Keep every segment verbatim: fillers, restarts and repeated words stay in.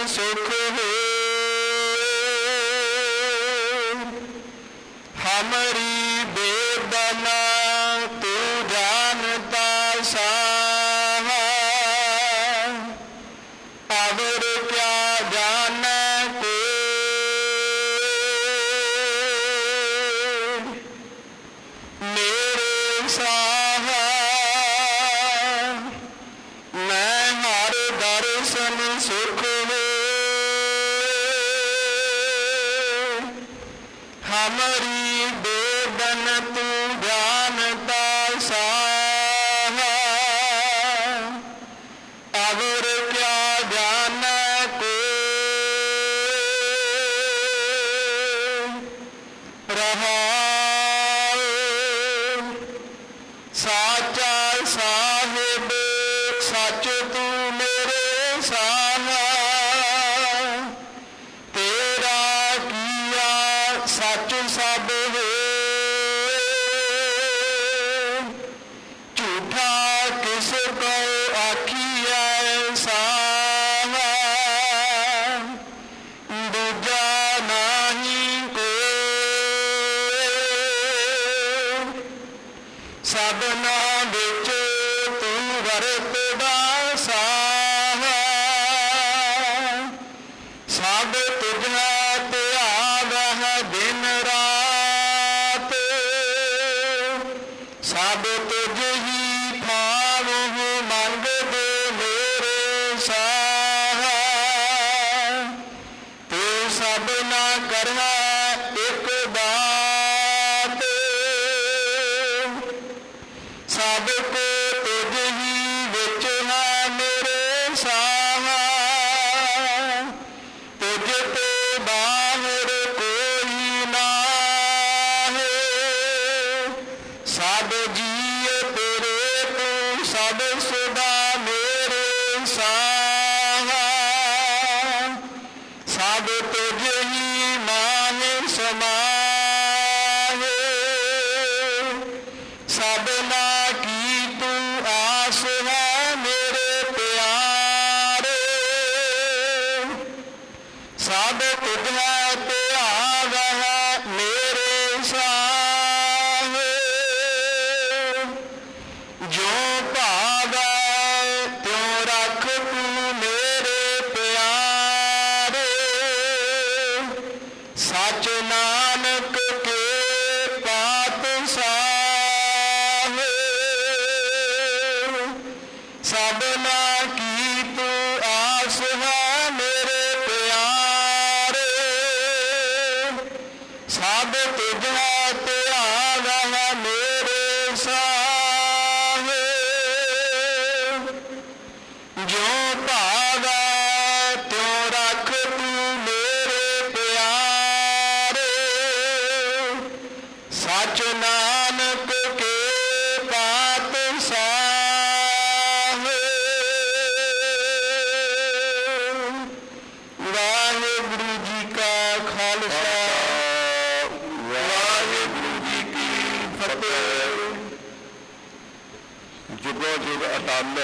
सुख हो हमारी बेदना तू जानता साहा और क्या जाने को मेरे साहा मैं हर दर्शन सुख हो हमारी बेदन तू जानता साहा और क्या जाने को रहा साचा साहिब सच तू मेरे साहा तेरा किया सच सब हो झूठा किस को आखिया साहा दूजा नहीं को सबना बिच तू वरतदा साहा सब तुझा त्याग है दिन रात सब तुझ ही भाव मंग दे मेरे साहा तू सब ना करना एक बात सब को तुझ ही विच है मेरे साहा तुझ तो बाहर कोई ना है सब जिए तेरे तू सब सदा मेरे साहा सब तुझ ही मान समाए सबना की तू आस है मेरे प्यारे सब तुझा त्याग है मेरे साहे जो भावे त्यों रख तू मेरे प्यारे सच नानक के पातशाह सबना की तू आस है मेरे प्यारे सब तुझा त्याग है मेरे साहे जो भावे त्यों रख तू मेरे प्यारे सच नानक के पातशाह वाहिगुरु जी का खालसा वाहिगुरु जी की फतेह। जुगो जुग अटल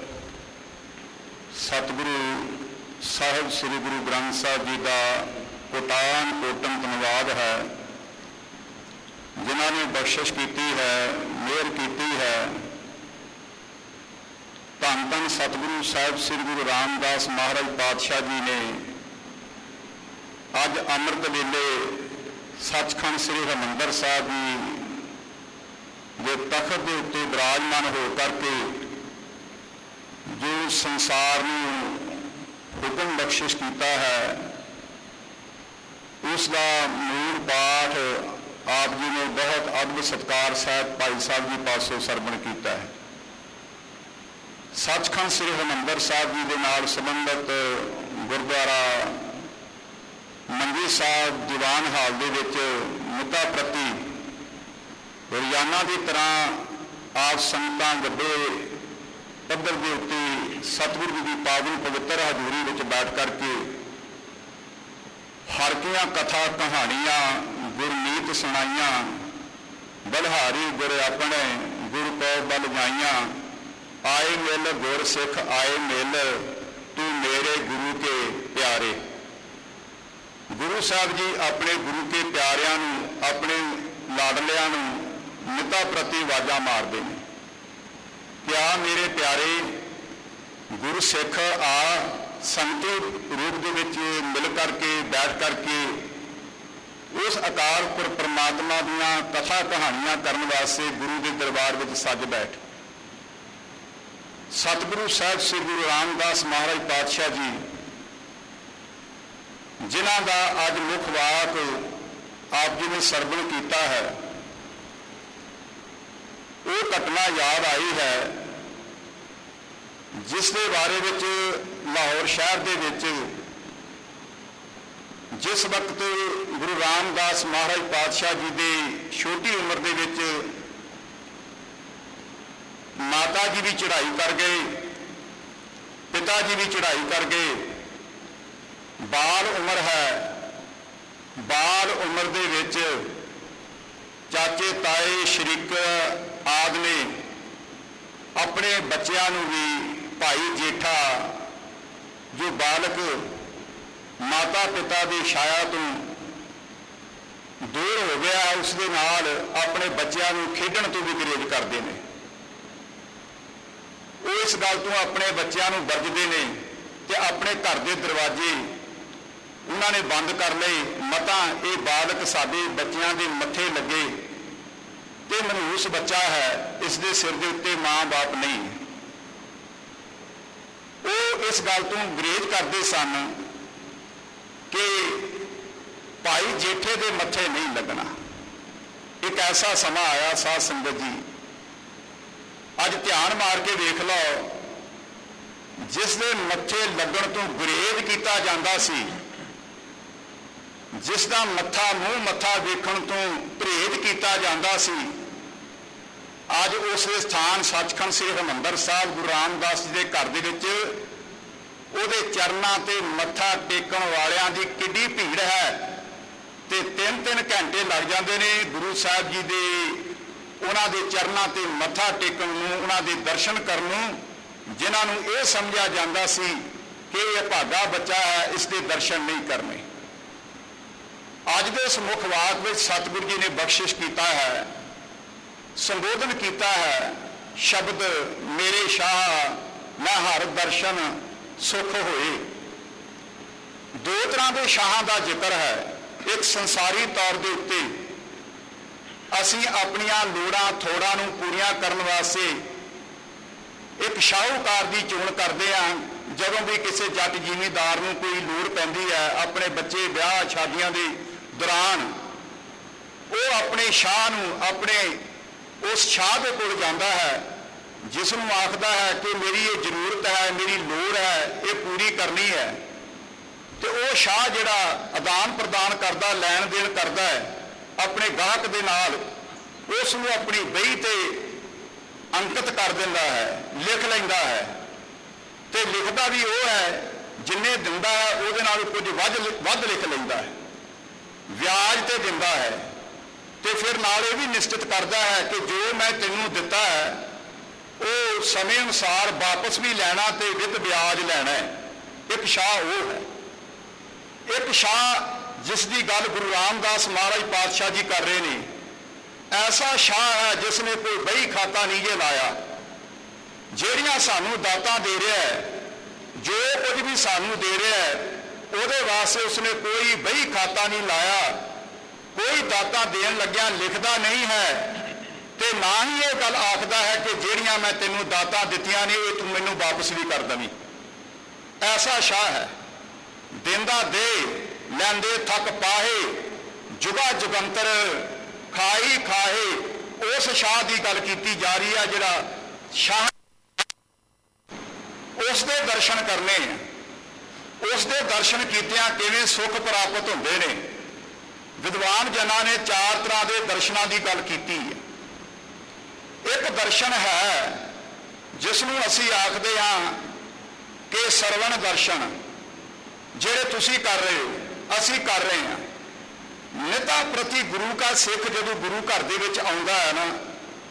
सतगुरु साहिब श्री गुरु ग्रंथ साहिब जी का कोटान कोटन धन्यवाद है जिन्होंने बख्शिश की है मेहर की है। धन धन सतगुरु साहिब श्री गुरु रामदास महाराज पातशाह जी ने अज अमृत वेले सचखंड श्री हरिमंदर साहिब जी जो तखत के उत्ते विराजमान हो करके जो संसार में हुक्म बख्शिश किया है उसका मूल पाठ आप जी ने बहुत अद्भुत सत्कार साहब भाई साहब जी पासों सरवण किया है। सचखंड श्री हरिमंदर साहिब जी के नाल संबंधित गुरुद्वारा मंजी साहब दीवान हाल दे विच मुद्दा प्रति रोजाना की तरह आप संगतां वड्डे पद्धर के उत्ते सतगुरु जी की पावन पवित्र हजूरी विच बैठ करके हरकियां कथा कहानियां गुरमीत सुनाइयां बलहारी गुर अपने गुरु को बल जाइयां आए मिल गुर सिख आए मिल तू मेरे गुरु के प्यारे। प्यारे। गुरु साहब जी अपने गुरु के प्यारिਆਂ ਨੂੰ अपने लाडलिਆਂ ਨੂੰ मिता प्रति आवाज़ां मारते हैं कि आ मेरे प्यारे गुरु सिख आ संगती रूप दे विच मिल करके बैठ करके उस अकाल पुरख परमात्मा दीआं कथा कहानियां करन वास्ते गुरु के दरबार विच सज बैठ। सतगुरु साहब श्री गुरु रामदास महाराज पातशाह जी जिन्हां दा अज मुख वाक आप जी ने सरवण किया है, वो घटना याद आई है जिस दे बारे विच लाहौर शहर दे विच जिस वक्त गुरु रामदास महाराज पातशाह जी की छोटी उम्र दे विच माता जी भी चढ़ाई कर गए, पिता जी भी चढ़ाई कर गए। बाल उम्र है, बाल उम्र दे विच चाचे ताए शरीक आदि ने अपने बच्चों नूं भी भाई जेठा जो बालक माता पिता की छाया तो दूर हो गया उस दे नाल अपने बच्चों नूं खेडण तो भी गुरेज करते हैं। वो इस गल तो अपने बच्चों नूं वरजदे ने ते अपने घर के दरवाजे उन्होंने बंद कर लए। मता ये बालक साडे बच्चों के मत्थे लगे तो मनहूस बच्चा है, इसके सिर के उत्ते माँ बाप नहीं। वो इस गल तो गुरेज करते सन कि भाई जेठे के मत्थे नहीं लगना। एक ऐसा समा आया साध संगत जी, अज ध्यान मार के देख लो, जिसके मत्थे लगन तो गुरेज किया जाता सी, जिसका मत्था मूँह मत्था देखण तो परहेज किया जाता सी, अज उस स्थान सचखंड श्री हरिमंदर साहब गुरु रामदास जी के घर के ਉਹਦੇ ਚਰਨਾਂ ਤੇ मत्था टेकण वालियां दी किड्डी भीड़ है ते तीन तीन घंटे लग जाते हैं गुरु साहब जी दे उन्हां दे चरनां ते मत्था टेकण नूं, उन्हां दे दर्शन करन नूं, जिन्हां नूं इह समझिया जांदा सी कि यह भागा बच्चा है, इसके दर्शन नहीं करने। अज दे इस मुख वाक विच सतगुरु जी ने बख्शिश किया है, संबोधन किया है शब्द मेरे शाह मैं हर दर्शन सुख होए। दो तरह के शाहां का जिक्र है। एक संसारी तौर के उत्ते असीं अपनियां लोड़ां थोड़ां नूं पूरियां करन वास्ते एक शाहूकार की चोण करते हैं। जदों भी किसी जट जिमीदार नूं कोई लोड़ पैंदी है अपने बच्चे ब्याह शादियां दे दौरान, वो अपने शाह नूं अपने उस शाह के कोल जांदा है जिसनूं आखदा है कि मेरी ये जरूरत है, मेरी लोड़ है, ये पूरी करनी है। तो वो शाह जिहड़ा आदान प्रदान करदा, लैन देन करदा है अपने गाहक दे नाल, उसनूं अपनी बही ते अंकित कर दिंदा है, लिख लैंदा है। तो लिखदा भी वो है जिन्ने दिंदा है उहदे नाल कुछ वध वध लिख लैंदा है, व्याज ते दिंदा है। तो फिर नाल ये भी निश्चित करदा है कि जो मैं तैनूं दिता है वो समय अनुसार वापस भी लैना ते विद ब्याज लैना है। एक शाह वो है। एक शाह जिसकी गल गुरु रामदास महाराज पातशाह जी कर रहे हैं, ऐसा शाह है जिसने कोई बही खाता नहीं जे लाया। ਜਿਹੜੀਆਂ ਸਾਨੂੰ ਦਾਤਾਂ ਦੇ ਰਿਹਾ ਹੈ, जो कुछ भी सानू दे रहा है ਉਹਦੇ वास्ते उसने कोई बही खाता नहीं लाया, कोई दाता देन लग्या लिखता नहीं है, तो ना ही ये गल आखदा है कि ਜਿਹੜੀਆਂ मैं तेनों दाता दित्तियां ने ये तू मैनू वापस भी कर दवी। ऐसा शाह है। देंदा दे लैंदे थक पाहे जुगा जुगंतर खाई खाए। उस शाह की गल की जा रही है जिहड़ा शाह उसके दर्शन करने, उसके दर्शन कीतियां किवें सुख प्राप्त होंदे ने। विद्वान जना ने चार तरह के दर्शनों की गल की है। एक दर्शन है जिसनों असी आखते हाँ कि सरवण दर्शन, जिहड़े तुसी कर रहे हो असी कर रहे हैं। निता प्रति गुरु का सिख जदों गुरु घर दे विच आउंदा है ना,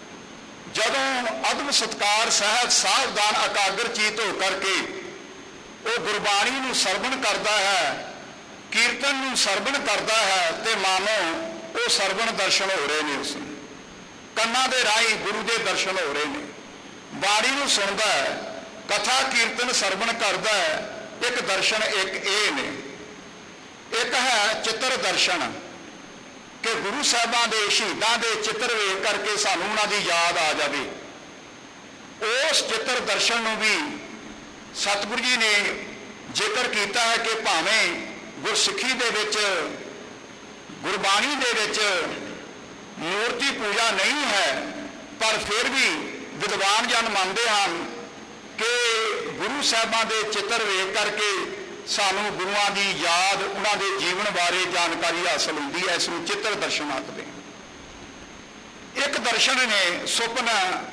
जदों अदब सत्कार सहज सावधान एकाग्र चीत हो करके ਉਹ ਗੁਰਬਾਣੀ ਨੂੰ ਸਰਵਣ ਕਰਦਾ ਹੈ, ਕੀਰਤਨ ਨੂੰ ਸਰਵਣ ਕਰਦਾ ਹੈ, ਤੇ ਮਾਨੋ ਉਹ ਸਰਵਣ ਦਰਸ਼ਨ ਹੋ ਰਹੇ ਨੇ। ਉਸ ਨੂੰ ਕੰਨਾਂ ਦੇ ਰਾਹੀਂ ਗੁਰੂ ਦੇ ਦਰਸ਼ਨ ਹੋ ਰਹੇ ਨੇ। ਬਾਣੀ ਨੂੰ ਸੁਣਦਾ ਹੈ, ਕਥਾ ਕੀਰਤਨ ਸਰਵਣ ਕਰਦਾ ਹੈ। ਇੱਕ ਦਰਸ਼ਨ ਇੱਕ ਇਹ ਨੇ। ਇੱਕ ਹੈ ਚਿੱਤਰ ਦਰਸ਼ਨ, ਕਿ ਗੁਰੂ ਸਾਹਿਬਾਂ ਦੇ ਸ਼ਹੀਦਾਂ ਦੇ ਚਿੱਤਰ ਵੇਖ ਕਰਕੇ ਸਾਨੂੰ ਉਹਨਾਂ ਦੀ ਯਾਦ ਆ ਜਾਵੇ। ਉਸ ਚਿੱਤਰ ਦਰਸ਼ਨ ਨੂੰ ਵੀ ਸਤਿਗੁਰੂ ਜੀ ਨੇ ਜ਼ਿਕਰ ਕੀਤਾ ਹੈ ਕਿ ਭਾਵੇਂ ਗੁਰਸਿੱਖੀ ਦੇ ਵਿੱਚ, ਗੁਰਬਾਣੀ ਦੇ ਵਿੱਚ ਮੂਰਤੀ ਪੂਜਾ ਨਹੀਂ ਹੈ, ਪਰ ਫਿਰ ਵੀ ਵਿਦਵਾਨ ਜਨ ਮੰਨਦੇ ਹਨ ਕਿ ਗੁਰੂ ਸਾਹਿਬਾਂ ਦੇ ਚਿੱਤਰ ਵੇਖ ਕਰਕੇ ਸਾਨੂੰ ਗੁਰੂਆਂ ਦੀ ਯਾਦ, ਉਹਨਾਂ ਦੇ ਜੀਵਨ ਬਾਰੇ ਜਾਣਕਾਰੀ ਹਾਸਲ ਹੁੰਦੀ ਹੈ। ਇਸ ਨੂੰ ਚਿੱਤਰ ਦਰਸ਼ਨ ਆਖਦੇ। ਇੱਕ ਦਰਸ਼ਨ ਨੇ ਸੁਪਨਾ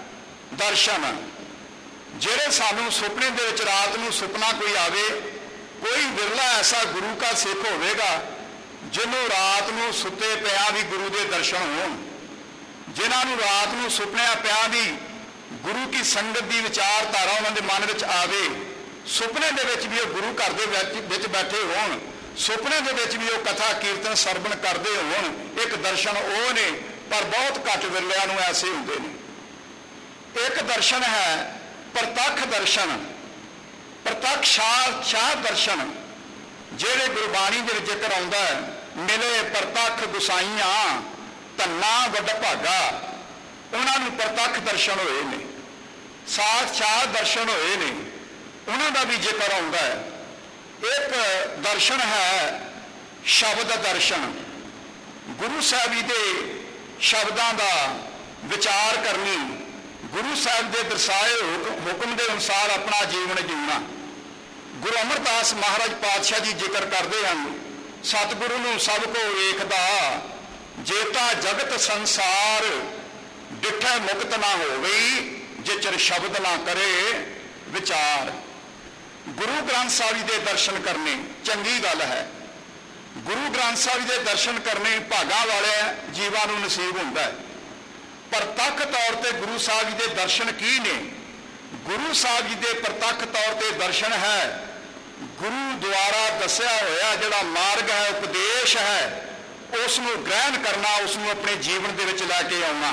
ਦਰਸ਼ਨ, ਜਿਹੜੇ ਸਾਨੂੰ ਸੁਪਨੇ ਦੇ ਵਿੱਚ ਰਾਤ ਨੂੰ ਸੁਪਨਾ ਕੋਈ ਆਵੇ। ਕੋਈ ਵਿਰਲਾ ਐਸਾ ਗੁਰੂ ਕਾ ਸਿੱਖ ਹੋਵੇਗਾ ਜਿਹਨੂੰ ਰਾਤ ਨੂੰ ਸੁੱਤੇ ਪਿਆ ਵੀ ਗੁਰੂ ਦੇ ਦਰਸ਼ਨ ਹੋਣ, ਜਿਨ੍ਹਾਂ ਨੂੰ ਰਾਤ ਨੂੰ ਸੁਪਨਿਆਂ ਪਿਆ ਵੀ ਗੁਰੂ ਕੀ ਸੰਗਤ ਦੀ ਵਿਚਾਰਧਾਰਾ ਉਹਨਾਂ ਦੇ ਮਨ ਵਿੱਚ ਆਵੇ। ਸੁਪਨੇ ਦੇ ਵਿੱਚ ਵੀ ਉਹ ਗੁਰੂ ਘਰ ਦੇ ਵਿੱਚ ਬੈਠੇ ਹੋਣ, ਸੁਪਨੇ ਦੇ ਵਿੱਚ ਵੀ ਉਹ ਕਥਾ ਕੀਰਤਨ ਸਰਵਣ ਕਰਦੇ ਹੋਣ। ਇੱਕ ਦਰਸ਼ਨ ਉਹ ਨੇ, ਪਰ ਬਹੁਤ ਘੱਟ ਵਿਰਲਿਆਂ ਨੂੰ ਐਸੇ ਹੁੰਦੇ ਨੇ। ਇੱਕ ਦਰਸ਼ਨ ਹੈ ਪ੍ਰਤੱਖ ਦਰਸ਼ਨ, ਪ੍ਰਤੱਖ ਸ਼ਾਹ ਦਰਸ਼ਨ, ਜਿਹੜੇ ਗੁਰਬਾਣੀ ਦੇ ਵਿੱਚ ਜ਼ਿਕਰ ਆਉਂਦਾ ਹੈ, ਮਿਲੇ ਪ੍ਰਤੱਖ ਗੁਸਾਈਆਂ ਧੰਨਾ ਵੱਡ ਭਾਗਾ। ਉਹਨਾਂ ਨੂੰ ਪ੍ਰਤੱਖ ਦਰਸ਼ਨ ਹੋਏ ਨੇ, ਸਾਖਸ਼ਾਤ ਦਰਸ਼ਨ ਹੋਏ ਨੇ, ਉਹਨਾਂ ਦਾ ਵੀ ਜ਼ਿਕਰ ਆਉਂਦਾ ਹੈ। ਇੱਕ ਦਰਸ਼ਨ ਹੈ ਸ਼ਬਦ ਦਰਸ਼ਨ, ਗੁਰੂ ਸਾਹਿਬ ਜੀ ਦੇ ਸ਼ਬਦਾਂ ਦਾ ਵਿਚਾਰ ਕਰਨੀ, ਗੁਰੂ ਸਾਹਿਬ ਦੇ ਦਰਸਾਏ ਹੁਕਮ ਦੇ ਅਨੁਸਾਰ ਆਪਣਾ ਜੀਵਨ ਜਿਉਣਾ। ਗੁਰੂ ਅਮਰਦਾਸ ਮਹਾਰਾਜ ਪਾਤਸ਼ਾਹ ਜੀ ਜ਼ਿਕਰ ਕਰਦੇ ਹਨ, ਸਤਿਗੁਰੂ ਨੂੰ ਸਭ ਕੋ ਵੇਖਦਾ, ਜੇਤਾ ਜਗਤ ਸੰਸਾਰ ਡਿਠੈ ਮੁਕਤ ਨਾ ਹੋਵਈ, ਜਿਚਰ ਸ਼ਬਦ ਨਾ ਕਰੇ ਵਿਚਾਰ। ਗੁਰੂ ਗ੍ਰੰਥ ਸਾਹਿਬ ਜੀ ਦੇ ਦਰਸ਼ਨ ਕਰਨੇ ਚੰਗੀ ਗੱਲ ਹੈ। ਗੁਰੂ ਗ੍ਰੰਥ ਸਾਹਿਬ ਜੀ ਦੇ ਦਰਸ਼ਨ ਕਰਨੇ ਭਾਗਾਂ ਵਾਲੇ ਜੀਵਾਂ ਨੂੰ ਨਸੀਬ ਹੁੰਦਾ ਹੈ। ਪ੍ਰਤੱਖ ਤੌਰ ਤੇ ਗੁਰੂ ਸਾਹਿਬ ਜੀ ਦੇ ਦਰਸ਼ਨ ਕੀ ਨੇ? ਗੁਰੂ ਸਾਹਿਬ ਜੀ ਦੇ ਪ੍ਰਤੱਖ ਤੌਰ ਤੇ ਦਰਸ਼ਨ ਹੈ ਗੁਰੂ ਦੁਆਰਾ ਦੱਸਿਆ ਹੋਇਆ ਜਿਹੜਾ ਮਾਰਗ ਹੈ, ਉਪਦੇਸ਼ ਹੈ, ਉਸ ਨੂੰ ਗ੍ਰਹਿਣ ਕਰਨਾ, ਉਸ ਨੂੰ ਆਪਣੇ ਜੀਵਨ ਦੇ ਵਿੱਚ ਲੈ ਕੇ ਆਉਣਾ,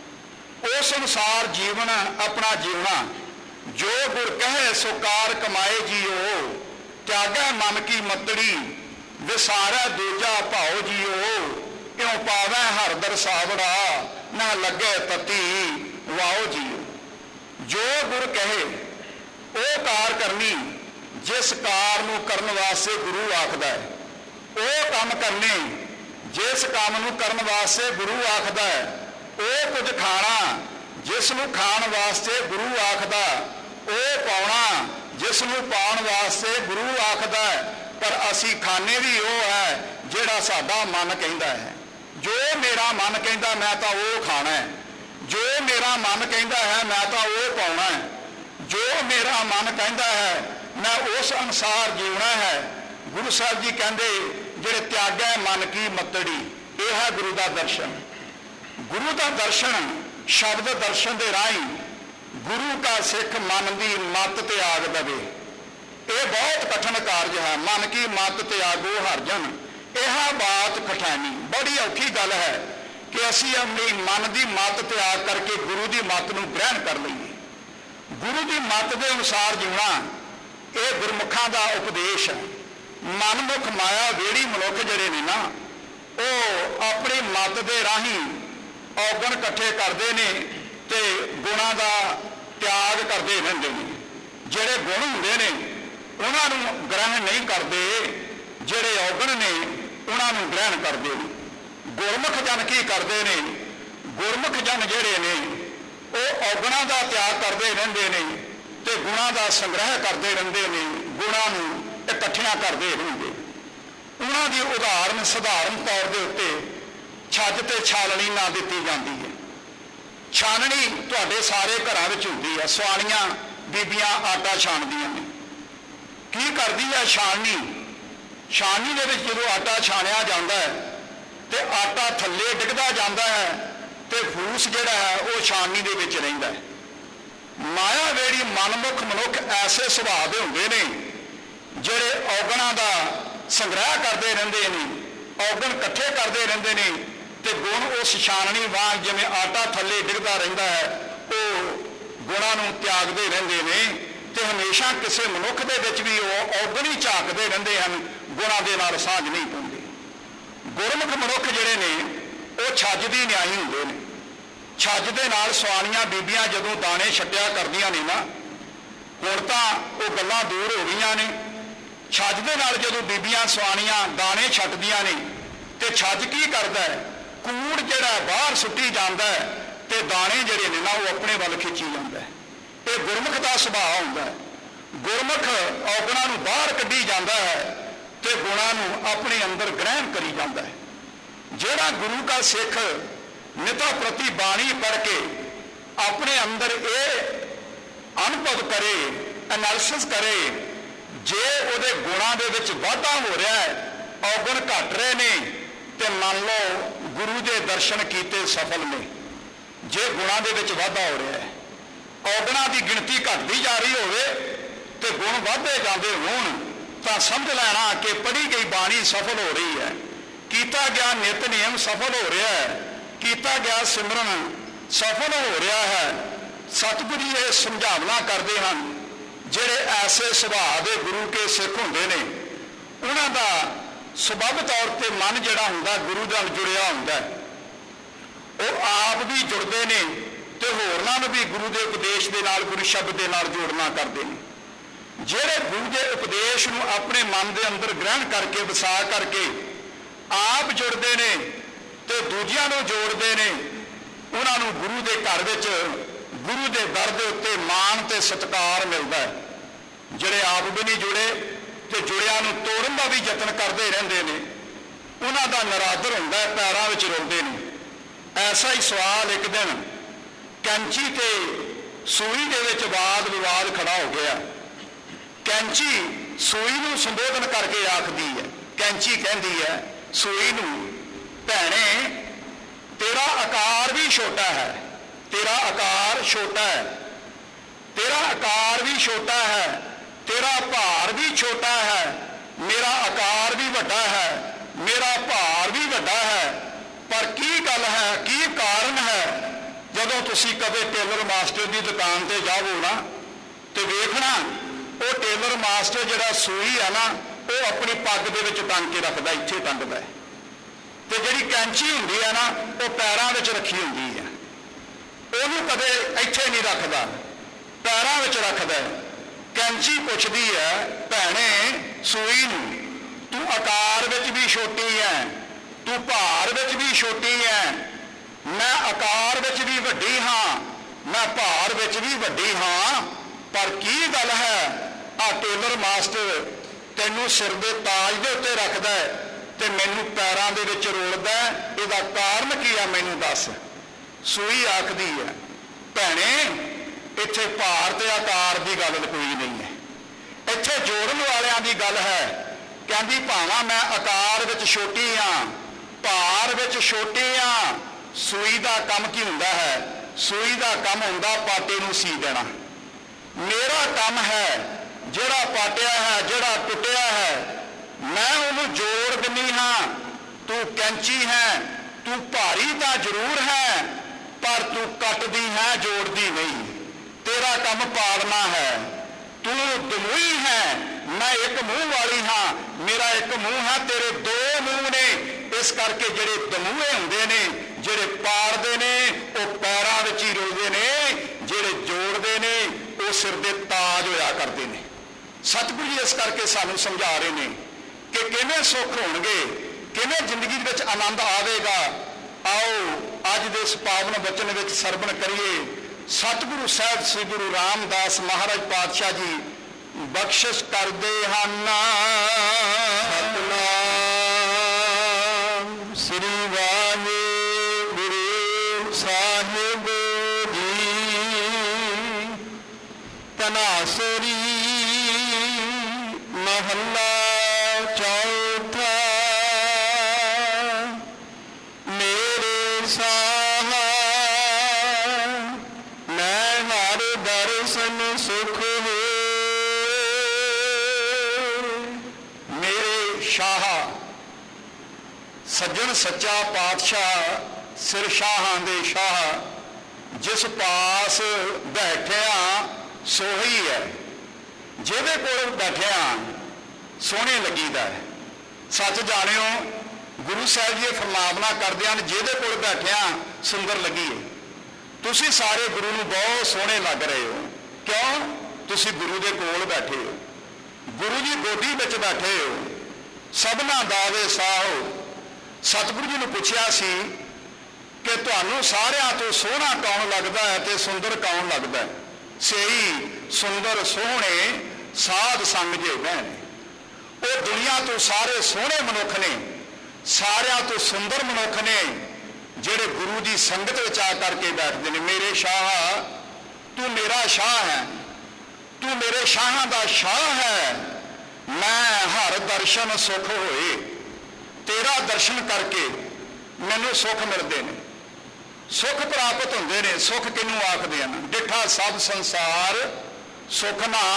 ਉਸ ਅਨੁਸਾਰ ਜੀਵਨ ਆਪਣਾ ਜਿਉਣਾ। ਜੋ ਗੁਰ ਕਹੇ ਸੋ ਕਾਰ ਕਮਾਏ ਜੀਓ, ਤਿਆਗੈ ਮਨ ਕੀ ਮਤੜੀ, ਵਿਸਾਰੈ ਦੂਜਾ ਭਾਉ ਜੀਓ, ਕਿਉ ਪਾਵੈ ਹਰ ਦਰਸਾਵੜਾ, ਨਾ ਲੱਗੇ ਤਤੀ ਵਾਓ ਜੀਓ। ਜੋ ਗੁਰ ਕਹੇ ਉਹ ਕਾਰ ਕਰਨੀ, ਜਿਸ ਕਾਰ ਨੂੰ ਕਰਨ ਵਾਸਤੇ ਗੁਰੂ ਆਖਦਾ ਹੈ, ਉਹ ਕੰਮ ਕਰਨੇ ਜਿਸ ਕੰਮ ਨੂੰ ਕਰਨ ਵਾਸਤੇ ਗੁਰੂ ਆਖਦਾ ਹੈ, ਉਹ ਕੁਝ ਖਾਣਾ ਜਿਸ ਨੂੰ ਖਾਣ ਵਾਸਤੇ ਗੁਰੂ ਆਖਦਾ, ਉਹ ਪਾਉਣਾ ਜਿਸ ਨੂੰ ਪਾਉਣ ਵਾਸਤੇ ਗੁਰੂ ਆਖਦਾ ਹੈ। ਪਰ ਅਸੀਂ ਖਾਣੇ ਵੀ ਉਹ ਹੈ ਜਿਹੜਾ ਸਾਡਾ ਮਨ ਕਹਿੰਦਾ ਹੈ। ਜੋ ਮੇਰਾ ਮਨ ਕਹਿੰਦਾ ਮੈਂ ਤਾਂ ਉਹ ਖਾਣਾ ਹੈ, ਜੋ ਮੇਰਾ ਮਨ ਕਹਿੰਦਾ ਹੈ ਮੈਂ ਤਾਂ ਉਹ ਪਾਉਣਾ ਹੈ, ਜੋ ਮੇਰਾ ਮਨ ਕਹਿੰਦਾ ਹੈ ਮੈਂ ਉਸ ਅਨੁਸਾਰ ਜਿਉਣਾ ਹੈ। ਗੁਰੂ ਸਾਹਿਬ ਜੀ ਕਹਿੰਦੇ ਜਿਹੜੇ ਤਿਆਗੈ ਮਨ ਕੀ ਮਤੜੀ, ਇਹ ਹੈ ਗੁਰੂ ਦਾ ਦਰਸ਼ਨ। ਗੁਰੂ ਦਾ ਦਰਸ਼ਨ ਸ਼ਬਦ ਦਰਸ਼ਨ ਦੇ ਰਾਹੀਂ ਗੁਰੂ ਦਾ ਸਿੱਖ ਮਨ ਦੀ ਮੱਤ ਤਿਆਗ ਦੇਵੇ। ਇਹ ਬਹੁਤ ਕਠਿਨ ਕਾਰਜ ਹੈ। ਮਨ ਕੀ ਮੱਤ ਤਿਆਗੋ ਹਰ ਜਨ, ਇਹ ਬਾਤ ਕਠਿਨੀ, ਬੜੀ ਔਖੀ ਗੱਲ ਹੈ ਕਿ ਅਸੀਂ ਆਪਣੀ ਮਨ ਦੀ ਮੱਤ ਤਿਆਗ ਕਰਕੇ ਗੁਰੂ ਦੀ ਮੱਤ ਨੂੰ ਗ੍ਰਹਿਣ ਕਰ ਲਈਏ। ਗੁਰੂ ਦੀ ਮੱਤ ਦੇ ਅਨੁਸਾਰ ਜਿਉਣਾ ਇਹ ਗੁਰਮੁਖਾਂ ਦਾ ਉਪਦੇਸ਼ ਹੈ। ਮਨਮੁਖ ਮਾਇਆ ਵੇੜੀ ਮਨੁੱਖ ਜਿਹੜੇ ਨੇ ਨਾ, ਉਹ ਆਪਣੀ ਮੱਤ ਦੇ ਰਾਹੀਂ ਔਗਣ ਇਕੱਠੇ ਕਰਦੇ ਨੇ ਤੇ ਗੁਣਾਂ ਦਾ ਤਿਆਗ ਕਰਦੇ ਰਹਿੰਦੇ ਨੇ। ਜਿਹੜੇ ਗੁਣ ਹੁੰਦੇ ਨੇ ਉਹਨਾਂ ਨੂੰ ਗ੍ਰਹਿਣ ਨਹੀਂ ਕਰਦੇ, ਜਿਹੜੇ ਔਗਣ ਨੇ ਉਹਨਾਂ ਨੂੰ ਗ੍ਰਹਿਣ ਕਰਦੇ ਨੇ। ਗੁਰਮੁਖ ਜਨ ਕੀ ਕਰਦੇ ਨੇ? ਗੁਰਮੁਖ ਜਨ ਜਿਹੜੇ ਨੇ ਉਹ ਔਗਣਾਂ ਦਾ ਤਿਆਗ ਕਰਦੇ ਰਹਿੰਦੇ ਨੇ ਤੇ ਗੁਣਾਂ ਦਾ ਸੰਗ੍ਰਹਿ ਕਰਦੇ ਰਹਿੰਦੇ ਨੇ, ਗੁਣਾਂ ਨੂੰ ਇਕੱਠਿਆਂ ਕਰਦੇ ਰਹਿੰਦੇ। ਉਹਨਾਂ ਦੀ ਉਦਾਹਰਨ ਸਧਾਰਨ ਤੌਰ ਦੇ ਉੱਤੇ ਛੱਜ ਤੇ ਛਾਲਣੀ ਨਾ ਦਿੱਤੀ ਜਾਂਦੀ ਹੈ। ਛਾਨਣੀ ਤੁਹਾਡੇ ਸਾਰੇ ਘਰਾਂ ਵਿੱਚ ਹੁੰਦੀ ਹੈ। ਸਵਾਣੀਆਂ ਬੀਬੀਆਂ ਆਟਾ ਛਾਣਦੀਆਂ ਨੇ। ਕੀ ਕਰਦੀ ਹੈ ਛਾਨਣੀ? ਛਾਨਣੀ ਦੇ ਵਿੱਚ ਜਦੋਂ ਆਟਾ ਛਾਣਿਆ ਜਾਂਦਾ ਹੈ ਤੇ ਆਟਾ ਥੱਲੇ ਡਿੱਗਦਾ ਜਾਂਦਾ ਹੈ ਤੇ ਫੂਸ ਜਿਹੜਾ ਹੈ ਉਹ ਛਾਨਣੀ ਦੇ ਵਿੱਚ ਰਹਿੰਦਾ ਹੈ। ਮਾਇਆ ਵੇੜੀ ਮਨਮੁਖ ਮਨੁੱਖ ਐਸੇ ਸੁਭਾਅ ਦੇ ਹੁੰਦੇ ਨੇ ਜਿਹੜੇ ਔਗਣਾਂ ਦਾ ਸੰਗ੍ਰਹਿ ਕਰਦੇ ਰਹਿੰਦੇ ਨੇ, ਔਗਣ ਇਕੱਠੇ ਕਰਦੇ ਰਹਿੰਦੇ ਨੇ ਤੇ ਗੁਣ ਉਸ ਛਾਨਣੀ ਵਾਂਗ ਜਿਵੇਂ ਆਟਾ ਥੱਲੇ ਡਿੱਗਦਾ ਰਹਿੰਦਾ ਹੈ, ਉਹ ਗੁਣਾਂ ਨੂੰ ਤਿਆਗਦੇ ਰਹਿੰਦੇ ਨੇ ਤੇ ਹਮੇਸ਼ਾ ਕਿਸੇ ਮਨੁੱਖ ਦੇ ਵਿੱਚ ਵੀ ਉਹ ਔਗਣ ਹੀ ਝਾਕਦੇ ਰਹਿੰਦੇ ਹਨ, ਗੁਣਾਂ ਦੇ ਨਾਲ ਸਾਂਝ ਨਹੀਂ ਪਾਉਂਦੇ। ਗੁਰਮੁਖ ਮਨੁੱਖ ਜਿਹੜੇ ਨੇ ਉਹ ਛੱਜ ਦੀ ਨਿਆਈ ਹੁੰਦੇ ਨੇ। ਛੱਜ ਦੇ ਨਾਲ ਸਵਾਣੀਆਂ ਬੀਬੀਆਂ ਜਦੋਂ ਦਾਣੇ ਛੱਟਿਆ ਕਰਦੀਆਂ ਨੇ ਨਾ, ਹੁਣ ਤਾਂ ਉਹ ਗੱਲਾਂ ਦੂਰ ਹੋ ਗਈਆਂ ਨੇ। ਛੱਜ ਦੇ ਨਾਲ ਜਦੋਂ ਬੀਬੀਆਂ ਸਵਾਣੀਆਂ ਦਾਣੇ ਛੱਟਦੀਆਂ ਨੇ ਤੇ ਛੱਜ ਕੀ ਕਰਦਾ ਹੈ, ਕੂੜ ਜਿਹੜਾ ਬਾਹਰ ਸੁੱਟੀ ਜਾਂਦਾ ਹੈ ਤੇ ਦਾਣੇ ਜਿਹੜੇ ਨੇ ਨਾ ਉਹ ਆਪਣੇ ਵੱਲ ਖਿੱਚੀ ਜਾਂਦਾ ਹੈ। ਇਹ ਗੁਰਮੁਖ ਦਾ ਸੁਭਾਅ ਹੁੰਦਾ ਹੈ। ਗੁਰਮੁਖ ਔਗਣਾਂ ਨੂੰ ਬਾਹਰ ਕੱਢੀ ਜਾਂਦਾ ਹੈ ਤੇ ਗੁਣਾਂ ਨੂੰ ਆਪਣੇ ਅੰਦਰ ਗ੍ਰਹਿਣ ਕਰੀ ਜਾਂਦਾ ਹੈ। ਜਿਹੜਾ ਗੁਰੂ ਦਾ ਸਿੱਖ ਨਿਤਾ ਪ੍ਰਤੀ ਬਾਣੀ ਪੜ੍ਹ ਕੇ ਆਪਣੇ ਅੰਦਰ ਇਹ ਅਨੁਭਵ ਕਰੇ, ਐਨਾਲਿਸਿਸ ਕਰੇ, ਜੇ ਉਹਦੇ ਗੁਣਾਂ ਦੇ ਵਿੱਚ ਵਾਧਾ ਹੋ ਰਿਹਾ ਹੈ, ਔਗਣ ਘਟ ਰਹੇ ਨੇ, ਤੇ ਮੰਨ ਲਓ ਗੁਰੂ ਦੇ ਦਰਸ਼ਨ ਕੀਤੇ ਸਫਲ ਨੇ। ਜੇ ਗੁਣਾਂ ਦੇ ਵਿੱਚ ਵਾਧਾ ਹੋ ਰਿਹਾ ਹੈ, ਔਗਣਾਂ ਦੀ ਗਿਣਤੀ ਘਟਦੀ ਜਾ ਰਹੀ ਹੋਵੇ ਤੇ ਗੁਣ ਵਧਦੇ ਜਾਂਦੇ ਹੋਣ, ਤਾਂ ਸਮਝ ਲੈਣਾ ਕਿ ਪੜ੍ਹੀ ਗਈ ਬਾਣੀ ਸਫਲ ਹੋ ਰਹੀ ਹੈ, ਕੀਤਾ ਗਿਆ ਨਿਤਨੇਮ ਸਫਲ ਹੋ ਰਿਹਾ ਹੈ, ਕੀਤਾ ਗਿਆ ਸਿਮਰਨ ਸਫਲ ਹੋ ਰਿਹਾ ਹੈ। ਸਤਿਗੁਰੂ ਜੀ ਇਹ ਸਮਝਾਵਨਾ ਕਰਦੇ ਹਨ, ਜਿਹੜੇ ਐਸੇ ਸੁਭਾਅ ਦੇ ਗੁਰੂ ਕੇ ਸਿੱਖ ਹੁੰਦੇ ਨੇ, ਉਹਨਾਂ ਦਾ ਸੁਭਾਵ ਤੌਰ ਤੇ ਮਨ ਜਿਹੜਾ ਹੁੰਦਾ ਗੁਰੂ ਨਾਲ ਜੁੜਿਆ ਹੁੰਦਾ, ਉਹ ਆਪ ਵੀ ਜੁੜਦੇ ਨੇ ਤੇ ਹੋਰਨਾਂ ਨੂੰ ਵੀ ਗੁਰੂ ਦੇ ਉਪਦੇਸ਼ ਦੇ ਨਾਲ, ਗੁਰੂ ਸ਼ਬਦ ਦੇ ਨਾਲ ਜੋੜਨਾ ਕਰਦੇ ਨੇ। ਜਿਹੜੇ ਗੁਰੂ ਦੇ ਉਪਦੇਸ਼ ਨੂੰ ਆਪਣੇ ਮਨ ਦੇ ਅੰਦਰ ਗ੍ਰਹਿਣ ਕਰਕੇ, ਵਸਾ ਕਰਕੇ ਆਪ ਜੁੜਦੇ ਨੇ ਤੇ ਦੂਜਿਆਂ ਨੂੰ ਜੋੜਦੇ ਨੇ, ਉਹਨਾਂ ਨੂੰ ਗੁਰੂ ਦੇ ਘਰ ਵਿੱਚ, ਗੁਰੂ ਦੇ ਦਰ ਦੇ ਉੱਤੇ ਮਾਣ ਤੇ ਸਤਿਕਾਰ ਮਿਲਦਾ ਹੈ। ਜਿਹੜੇ ਆਪ ਵੀ ਨਹੀਂ ਜੁੜੇ ਤੇ ਜੁੜਿਆਂ ਨੂੰ ਤੋੜਨ ਦਾ ਵੀ ਯਤਨ ਕਰਦੇ ਰਹਿੰਦੇ ਨੇ, ਉਹਨਾਂ ਦਾ ਨਰਾਦਰ ਹੁੰਦਾ ਹੈ, ਪੈਰਾਂ ਵਿੱਚ ਰੁਲਦੇ ਨੇ। ਐਸਾ ਹੀ ਸਵਾਲ ਇੱਕ ਦਿਨ ਕੈਂਚੀ ਤੇ ਸੂਈ ਦੇ ਵਿੱਚ ਵਾਦ ਵਿਵਾਦ ਖੜਾ ਹੋ ਗਿਆ। ਕੈਂਚੀ ਸੂਈ ਨੂੰ ਸੰਬੋਧਨ ਕਰਕੇ ਆਖਦੀ ਹੈ, ਕੈਂਚੀ ਕਹਿੰਦੀ ਹੈ ਸੂਈ ਨੂੰ, ਭੈਣੇ ਤੇਰਾ ਆਕਾਰ ਵੀ ਛੋਟਾ ਹੈ, ਤੇਰਾ ਆਕਾਰ ਛੋਟਾ ਹੈ, ਤੇਰਾ ਆਕਾਰ ਵੀ ਛੋਟਾ ਹੈ, ਤੇਰਾ ਭਾਰ ਵੀ ਛੋਟਾ ਹੈ, ਮੇਰਾ ਆਕਾਰ ਵੀ ਵੱਡਾ ਹੈ, ਮੇਰਾ ਭਾਰ ਵੀ ਵੱਡਾ ਹੈ, ਪਰ ਕੀ ਗੱਲ ਹੈ, ਕੀ ਕਾਰਨ ਹੈ? ਜਦੋਂ ਤੁਸੀਂ ਕਦੇ ਟੇਲਰ ਮਾਸਟਰ ਦੀ ਦੁਕਾਨ ਤੇ ਜਾਵੋ ਨਾ ਤੇ ਵੇਖਣਾ ਉਹ ਟੇਲਰ ਮਾਸਟਰ ਜਿਹੜਾ ਸੂਈ ਹੈ ਨਾ, ਉਹ ਆਪਣੀ ਪੱਗ ਦੇ ਵਿੱਚ ਟੰਗ ਕੇ ਰੱਖਦਾ, ਇੱਥੇ ਟੰਗਦਾ ਹੈ, ਤੇ ਜਿਹੜੀ ਕੈਂਚੀ ਹੁੰਦੀ ਹੈ ਨਾ ਉਹ ਪੈਰਾਂ ਵਿੱਚ ਰੱਖੀ ਹੁੰਦੀ ਹੈ, ਉਹਨੂੰ ਕਦੇ ਇੱਥੇ ਨਹੀਂ ਰੱਖਦਾ, ਪੈਰਾਂ ਵਿੱਚ ਰੱਖਦਾ ਹੈ। ਕੈਂਚੀ ਪੁੱਛਦੀ ਹੈ, ਭੈਣੇ ਸੂਈ ਨੂੰ, ਤੂੰ ਆਕਾਰ ਵਿੱਚ ਵੀ ਛੋਟੀ ਹੈ, ਤੂੰ ਭਾਰ ਵਿੱਚ ਵੀ ਛੋਟੀ ਹੈ, ਮੈਂ ਆਕਾਰ ਵਿੱਚ ਵੀ ਵੱਡੀ ਹਾਂ, ਮੈਂ ਭਾਰ ਵਿੱਚ ਵੀ ਵੱਡੀ ਹਾਂ, ਪਰ ਕੀ ਗੱਲ ਹੈ, ਆ ਟੇਲਰ ਮਾਸਟਰ ਤੈਨੂੰ ਸਿਰ ਦੇ ਤਾਜ ਦੇ ਉੱਤੇ ਰੱਖਦਾ ਹੈ ਤੇ ਮੈਨੂੰ ਪੈਰਾਂ ਦੇ ਵਿੱਚ ਰੋਲਦਾ, ਇਹਦਾ ਕਾਰਨ ਕੀ ਆ, ਮੈਨੂੰ ਦੱਸ। ਸੂਈ ਆਖਦੀ ਹੈ, ਭੈਣੇ ਇੱਥੇ ਭਾਰ ਤੇ ਆਕਾਰ ਦੀ ਗੱਲ ਕੋਈ ਨਹੀਂ ਹੈ, ਇੱਥੇ ਜੋੜਨ ਵਾਲਿਆਂ ਦੀ ਗੱਲ ਹੈ। ਕਹਿੰਦੀ ਭਾਵਾਂ ਮੈਂ ਆਕਾਰ ਵਿੱਚ ਛੋਟੀ ਹਾਂ, ਭਾਰ ਵਿੱਚ ਛੋਟੀ ਹਾਂ, ਸੂਈ ਦਾ ਕੰਮ ਕੀ ਹੁੰਦਾ ਹੈ? ਸੂਈ ਦਾ ਕੰਮ ਹੁੰਦਾ ਪਾਟੇ ਨੂੰ ਸੀ ਦੇਣਾ। ਮੇਰਾ ਕੰਮ ਹੈ ਜਿਹੜਾ ਪਾਟਿਆ ਹੈ, ਜਿਹੜਾ ਟੁੱਟਿਆ ਹੈ, ਮੈਂ ਉਹਨੂੰ ਜੋੜ ਦਿੰਦੀ ਹਾਂ। ਤੂੰ ਕੈਂਚੀ ਹੈ, ਤੂੰ ਭਾਰੀ ਤਾਂ ਜ਼ਰੂਰ ਹੈ, ਪਰ ਤੂੰ ਕੱਟਦੀ ਹੈ, ਜੋੜਦੀ ਨਹੀਂ। ਤੇਰਾ ਕੰਮ ਪਾਲਣਾ ਹੈ। ਤੂੰ ਦਮੂਈ ਹੈ, ਮੈਂ ਇੱਕ ਮੂੰਹ ਵਾਲੀ ਹਾਂ, ਮੇਰਾ ਇੱਕ ਮੂੰਹ ਹੈ, ਤੇਰੇ ਦੋ ਮੂੰਹ ਨੇ। ਇਸ ਕਰਕੇ ਜਿਹੜੇ ਦਮੂਹੇ ਹੁੰਦੇ ਨੇ, ਜਿਹੜੇ ਪਾੜਦੇ ਨੇ, ਉਹ ਪੈਰਾਂ ਵਿੱਚ ਹੀ ਰੁਲਦੇ ਨੇ, ਜਿਹੜੇ ਜੋੜਦੇ ਨੇ ਉਹ ਸਿਰ ਦੇ ਤਾਜ ਹੋਇਆ ਕਰਦੇ ਨੇ। ਸਤਿਗੁਰੂ ਜੀ ਇਸ ਕਰਕੇ ਸਾਨੂੰ ਸਮਝਾ ਰਹੇ ਨੇ ਕਿ ਕਿਵੇਂ ਸੁੱਖ ਹੋਣਗੇ, ਕਿਵੇਂ ਜ਼ਿੰਦਗੀ ਦੇ ਵਿੱਚ ਆਨੰਦ ਆਵੇਗਾ। ਆਓ ਅੱਜ ਦੇ ਇਸ ਪਾਵਨ ਬਚਨ ਵਿੱਚ ਸਰਵਣ ਕਰੀਏ। ਸਤਿਗੁਰੂ ਸਾਹਿਬ ਸ੍ਰੀ ਗੁਰੂ ਰਾਮਦਾਸ ਮਹਾਰਾਜ ਪਾਤਸ਼ਾਹ ਜੀ ਬਖਸ਼ਿਸ਼ ਕਰਦੇ ਹਨ। ਸਤਿਨਾਮ ਸ੍ਰੀ ਵਾਹਿਗੁਰੂ ਸਾਹਿਬ ਜੀ। ਤਨਾਸਰੀ ਮਹੱਲਾ ਚੌਥਾ। ਮੇਰੇ ਸਾਹ ਮੈਂ ਹਰ ਦਰਸ਼ਨ ਸੁਖ ਹੋ। शाह, सज्जन सच्चा पातशाह, सिर शाहां दे शाह, जिस पास बैठिया सोही है, जिहदे कोल बैठिया सोहने लगीदा है। सच जाणिओ गुरु साहिब जी फरमावना करदे हन, जिहदे कोल बैठिया सुंदर लगीए। तुसीं सारे गुरु नूं बहुत सोहणे लग रहे हो, क्यों? तुसीं गुरु दे कोल बैठे हो, गुरु जी गोदी विच बैठे हो, सबना दावे साहो। सतगुरु जी ने पूछा सी कि तुहानूं सारिआं तो सोहना कौन लगदा है ते सुंदर कौन लगदा है? सही सुंदर सोहणे साध संग जे बहन, वो दुनिया तो सारे सोहणे मनुख ने, सारिआं तो सुंदर मनुख ने ਜਿਹੜੇ गुरु की संगत विच आ करके बैठते हैं। मेरे शाह तू मेरा शाह है, तू मेरे शाहां दा शाह है, मैं हर दर्शन सुख होए, तेरा दर्शन करके मैनू सुख मिलते हैं, सुख प्राप्त होंदे ने। सुख किनू आखदे हैं? डिठा सब संसार सुख ना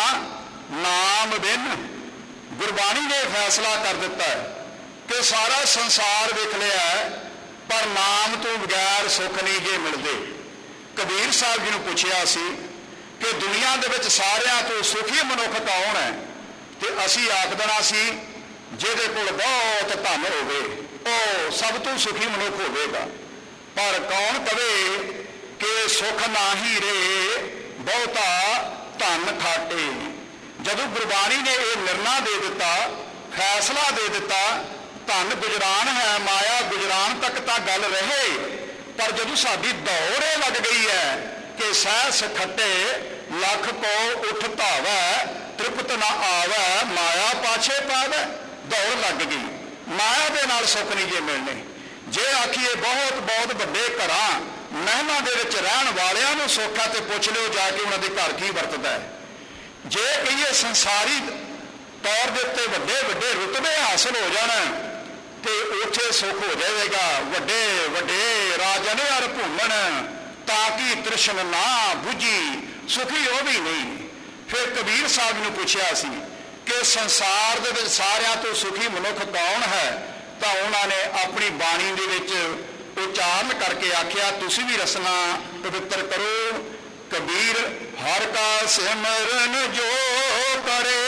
नाम बिन। गुरबाणी ने फैसला कर दिता है कि सारा संसार वेख लिया है, पर नाम तो बगैर सुख नहीं जे मिलते। कबीर साहब जी ने पूछा सी कि दुनिया दे विच सारिआं तो सुखी मनुख कौन है? ते असी आख देना सी जिहदे कोल बहुत धन होवे ओ सब तो सुखी मनुख होवेगा। पर कौन कहे कि सुख नाही रे बहुता धन खाटे। जदों गुरबाणी ने यह निर्णय दे दिता, फैसला दे दिता, धन गुजरान है, माया गुजरान तक तो गल रहे, पर जदों साडी दौड़ लग गई है कि सह सखटे लख को उठ धावै, तृप्त ना आवे, माया पाछे पावे। दौड़ लग गई, माया दे नाल सुख नहीं जे मिलने। जे आखिए बहुत बहुत वड्डे घरां महलों दे विच रहण वालियां नूं सुख है ते पुछ लिओ जाके उन्हां दे घर की वरतदा है। जे कहिए संसारी तौर दे उत्ते वड्डे वड्डे रुतबे हासिल हो जाण ते उत्थे सुख हो जाएगा। वड्डे वड्डे राजन अर भूमण ताकि तृष्ण ना बुझी, सुखी वो भी नहीं। फिर कबीर साहब ने पूछा सी कि संसार दे विच सारिआं तो सुखी मनुख कौन है? तो उन्होंने अपनी बाणी दे विच उच्चारण करके आख्या, तुसीं भी रसना पवित्र करो। कबीर हर का सिमरन जो करे,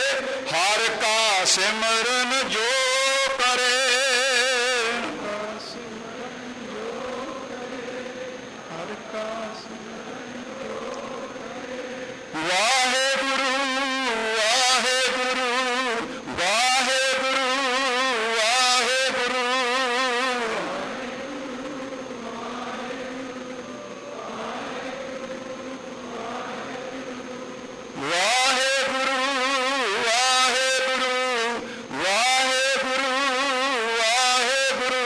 हर का सिमरन जो करे, वाहे गुरु वाहे गुरु वाहे गुरु वाहे गुरु, वाहे गुरु वाहे गुरु वाहे गुरु वाहे गुरु।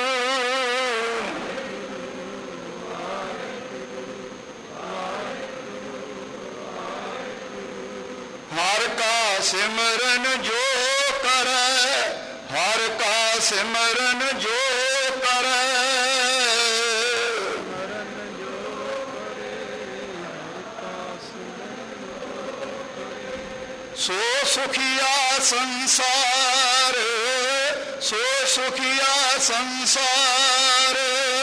हर का सिमरन जो करे, हर का सिमरन जो करे, सो सुखिया संसार, सो सुखिया संसार।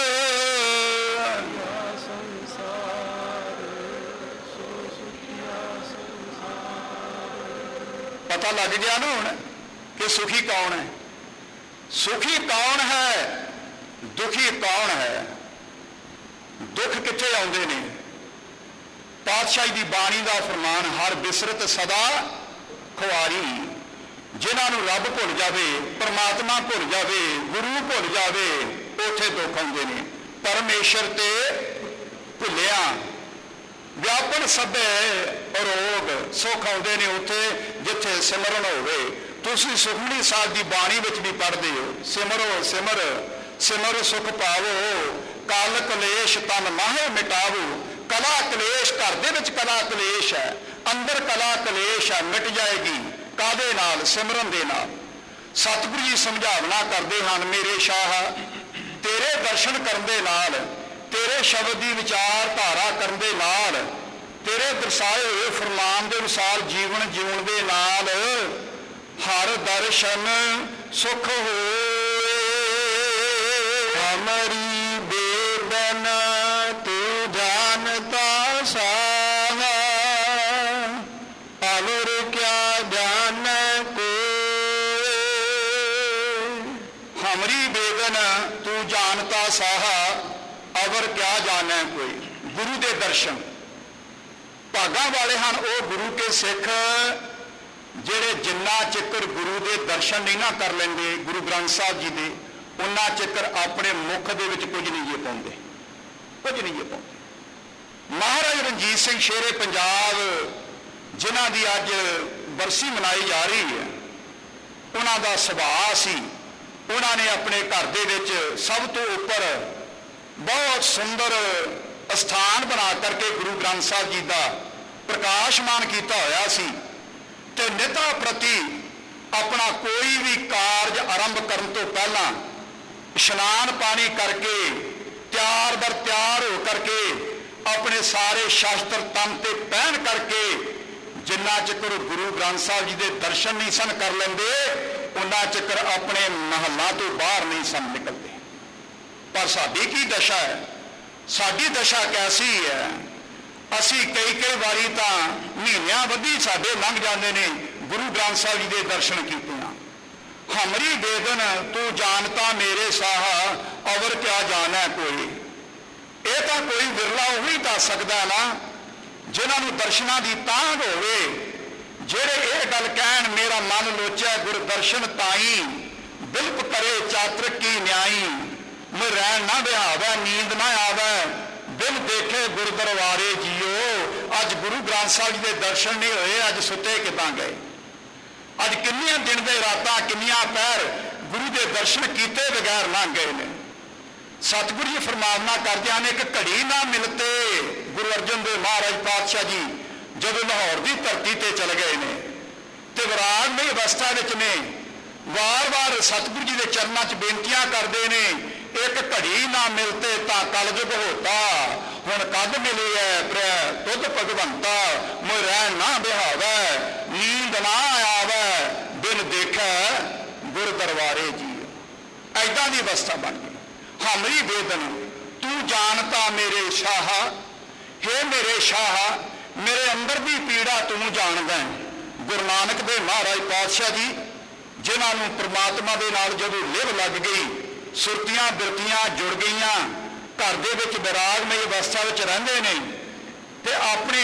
पता लग गया ना हुण कि सुखी कौन है? सुखी कौन है, दुखी कौन है? दुख कित्थे आउंदे ने? पातशाही दी बाणी दा फरमान, हर बिसरत सदा खुआरी। जिन्हां नूं रब भुल जावे, परमात्मा भुल जावे, गुरु भुल जावे, उत्थे दुख आउंदे ने। परमेश्वर ते भुलिया व्यापन सभे रोग सुख आउंदे ने उत्थे जिथे सिमरन होवे। तुसीं सुखमनी साहिब दी बाणी विच भी पढ़दे हो, सिमरो सिमर सिमर सुख पावो, कल कलेश तन माहे मिटावो। कला कलेश घर दे विच कला कलेश है, अंदर कला कलेश है, मिट जाएगी कादे नाल? सिमरन दे नाल। सतगुरु जी समझावना करते हैं, मेरे शाह तेरे दर्शन करन दे नाल, तेरे शब्द की विचारधारा करन दे नाल, तेरे दर्शाए हुए फरमान के अनुसार जीवन जीवन दे नाल हर दर्शन सुख होए। हमारी वेदना तू जानता साहा, और क्या जाने कोई। हमारी वेदना तू जानता साहा, और क्या जाने कोई। गुरु के दर्शन भागां वाले हैं वो गुरु के सिख ਜਿਹੜੇ ਜਿੰਨਾ ਚਿਕਰ ਗੁਰੂ ਦੇ ਦਰਸ਼ਨ ਨਹੀਂ ਨਾ ਕਰ ਲੈਂਦੇ ਗੁਰੂ ਗ੍ਰੰਥ ਸਾਹਿਬ ਜੀ ਦੇ, ਉਹਨਾਂ ਚਿਕਰ ਆਪਣੇ ਮੁਖ ਦੇ ਵਿੱਚ ਕੁਝ ਨਹੀਂ ਜੇ ਪਾਉਂਦੇ, ਕੁਝ ਨਹੀਂ ਜੇ ਪਾਉਂਦੇ। ਮਹਾਰਾਜ ਰਣਜੀਤ ਸਿੰਘ ਸ਼ੇਰੇ ਪੰਜਾਬ ਜਿਨ੍ਹਾਂ ਦੀ ਅੱਜ ਬਰਸੀ ਮਨਾਈ ਜਾ ਰਹੀ ਹੈ, ਉਹਨਾਂ ਦਾ ਸੁਭਾਅ ਸੀ, ਉਹਨਾਂ ਨੇ ਆਪਣੇ ਘਰ ਦੇ ਵਿੱਚ ਸਭ ਤੋਂ ਉੱਪਰ ਬਹੁਤ ਸੁੰਦਰ ਅਸਥਾਨ ਬਣਾ ਕਰਕੇ ਗੁਰੂ ਗ੍ਰੰਥ ਸਾਹਿਬ ਜੀ ਦਾ ਪ੍ਰਕਾਸ਼ਮਾਨ ਕੀਤਾ ਹੋਇਆ ਸੀ। ਤੇ ਨਿਤਾ ਪ੍ਰਤੀ ਆਪਣਾ ਕੋਈ ਵੀ ਕਾਰਜ ਆਰੰਭ ਕਰਨ ਤੋਂ ਪਹਿਲਾਂ ਇਸ਼ਨਾਨ ਪਾਣੀ ਕਰਕੇ ਤਿਆਰ ਬਰ ਤਿਆਰ ਹੋ ਕਰਕੇ ਆਪਣੇ ਸਾਰੇ ਸ਼ਾਸਤਰ ਤਨ ਤੇ ਪਹਿਨ ਕਰਕੇ ਜਿੰਨਾ ਚਿਰ ਗੁਰੂ ਗ੍ਰੰਥ ਸਾਹਿਬ ਜੀ ਦੇ ਦਰਸ਼ਨ ਨਹੀਂ ਸਨ ਕਰ ਲੈਂਦੇ, ਉਹਨਾਂ ਚਿਰ ਆਪਣੇ ਮਹੱਲਾ ਤੋਂ ਬਾਹਰ ਨਹੀਂ ਸਨ ਨਿਕਲਦੇ। ਪਰ ਸਾਡੀ ਕੀ ਦਸ਼ਾ ਹੈ, ਸਾਡੀ ਦਸ਼ਾ ਕੈਸੀ ਹੈ, ਅਸੀਂ ਕਈ ਕਈ ਵਾਰੀ ਤਾਂ ਮਹੀਨਿਆਂ ਬੱਧੀ ਸਾਡੇ ਲੰਘ ਜਾਂਦੇ ਨੇ ਗੁਰੂ ਗ੍ਰੰਥ ਸਾਹਿਬ ਜੀ ਦੇ ਦਰਸ਼ਨ ਕੀਤੇ ਆ। ਹਮਰੀ ਬੇਦਨ ਤੂੰ ਜਾਣਤਾ ਮੇਰੇ ਸਾਹਾ, ਅਵਰ ਕਿਆ ਜਾਣੈ ਕੋਈ। ਇਹ ਤਾਂ ਕੋਈ ਵਿਰਲਾ ਉਹੀ ਦੱਸ ਸਕਦਾ ਨਾ ਜਿਨ੍ਹਾਂ ਨੂੰ ਦਰਸ਼ਨਾਂ ਦੀ ਤਾਂਘ ਹੋਵੇ, ਜਿਹੜੇ ਇਹ ਗੱਲ ਕਹਿਣ ਮੇਰਾ ਮਨ ਲੋਚੈ ਗੁਰ ਦਰਸ਼ਨ ਤਾਈ, ਬਿਲਪ ਕਰੇ ਚਾਤ੍ਰਿਕ ਕੀ ਨਿਆਈ। ਮੈਂ ਰਹਿਣ ਨਾ ਬਿਹਾਵੈ ਨੀਂਦ ਨਾ ਆਵੈ, ਦਿਲ ਦੇਖੇ ਗੁਰ ਦਰਬਾਰੇ ਜੀਓ। ਅੱਜ ਗੁਰੂ ਗ੍ਰੰਥ ਸਾਹਿਬ ਜੀ ਦੇ ਦਰਸ਼ਨ ਨਹੀਂ ਹੋਏ, ਅੱਜ ਸੁੱਤੇ ਕਿੱਦਾਂ ਗਏ। ਅੱਜ ਕਿੰਨੀਆਂ ਦਿਨ ਦੇ ਰਾਤਾਂ ਕਿੰਨੀਆਂ ਪਹਿਰ ਗੁਰੂ ਦੇ ਦਰਸ਼ਨ ਕੀਤੇ ਬਗੈਰ ਲੰਘ ਗਏ ਨੇ। ਸਤਿਗੁਰੂ ਜੀ ਫਰਮਾਵਨਾ ਕਰਦਿਆਂ ਨੇ ਕਿ ਘੜੀ ਨਾ ਮਿਲਤੇ ਗੁਰੂ ਅਰਜਨ ਦੇਵ ਮਹਾਰਾਜ ਪਾਤਸ਼ਾਹ ਜੀ ਜਦੋਂ ਲਾਹੌਰ ਦੀ ਧਰਤੀ ਤੇ ਚਲੇ ਗਏ ਨੇ ਤੇ ਵਿਰਾਗਮਈ ਅਵਸਥਾ ਵਿੱਚ ਨੇ, ਵਾਰ-ਵਾਰ ਸਤਿਗੁਰੂ ਜੀ ਦੇ ਚਰਨਾਂ 'ਚ ਬੇਨਤੀਆਂ ਕਰਦੇ ਨੇ, ਇੱਕ ਘੜੀ ਨਾ ਮਿਲਤੇ ਤਾਂ ਕਲਯੁਗ ਹੋਤਾ, ਹੁਣ ਕਦ ਮਿਲੀ ਹੈ ਪ੍ਰੈ ਤੁਧ ਭਗਵੰਤਾ। ਮੋਇ ਰਹਿਣ ਨਾ ਬਿਹਾਵੈ ਨੀਂਦ ਨਾ ਆਵੈ, ਦਿਨ ਦੇਖੈ ਗੁਰ ਦਰਬਾਰੇ ਜੀ। ਐਦਾਂ ਦੀ ਅਵਸਥਾ ਬਣ ਗਈ। ਹਮਰੀ ਵੇਦਨ ਤੂੰ ਜਾਣਤਾ ਮੇਰੇ ਸ਼ਾਹ, ਹੇ ਮੇਰੇ ਸ਼ਾਹ ਮੇਰੇ ਅੰਦਰ ਦੀ ਪੀੜਾ ਤੂੰ ਜਾਣਦਾ। ਗੁਰੂ ਨਾਨਕ ਦੇ ਮਹਾਰਾਜ ਪਾਤਸ਼ਾਹ ਜੀ ਜਿਨ੍ਹਾਂ ਨੂੰ ਪ੍ਰਮਾਤਮਾ ਦੇ ਨਾਲ ਜਦੋਂ ਲਿਵ ਲੱਗ ਗਈ, ਸੁਰਤੀਆਂ ਬਿਰਤੀਆਂ ਜੁੜ ਗਈਆਂ, ਘਰ ਦੇ ਵਿੱਚ ਵਿਰਾਗਮਈ ਅਵਸਥਾ ਵਿੱਚ ਰਹਿੰਦੇ ਨੇ ਤੇ ਆਪਣੇ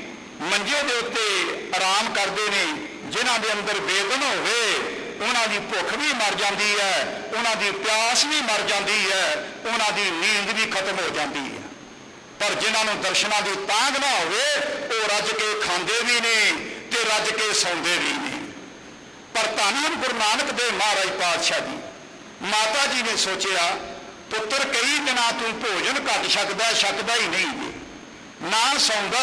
ਮੰਜੇ ਦੇ ਉੱਤੇ ਆਰਾਮ ਕਰਦੇ ਨੇ। ਜਿਨ੍ਹਾਂ ਦੇ ਅੰਦਰ ਵੇਦਨ ਹੋਵੇ ਉਹਨਾਂ ਦੀ ਭੁੱਖ ਵੀ ਮਰ ਜਾਂਦੀ ਹੈ, ਉਹਨਾਂ ਦੀ ਪਿਆਸ ਵੀ ਮਰ ਜਾਂਦੀ ਹੈ, ਉਹਨਾਂ ਦੀ ਨੀਂਦ ਵੀ ਖਤਮ ਹੋ ਜਾਂਦੀ ਹੈ। ਪਰ ਜਿਨ੍ਹਾਂ ਨੂੰ ਦਰਸ਼ਨਾਂ ਦੀ ਤਾਂਘ ਨਾ ਹੋਵੇ ਉਹ ਰੱਜ ਕੇ ਖਾਂਦੇ ਵੀ ਨੇ ਤੇ ਰੱਜ ਕੇ ਸੌਂਦੇ ਵੀ ਨੇ। ਪਰ ਧੰਨ ਗੁਰੂ ਨਾਨਕ ਦੇਵ ਮਹਾਰਾਜ ਪਾਤਸ਼ਾਹ ਜੀ, ਮਾਤਾ ਜੀ ਨੇ ਸੋਚਿਆ ਪੁੱਤਰ ਕਈ ਦਿਨਾਂ ਤੂੰ ਭੋਜਨ ਘੱਟ ਛਕਦਾ, ਛਕਦਾ ਹੀ ਨਹੀਂ, ਨਾ ਸੌਂਦਾ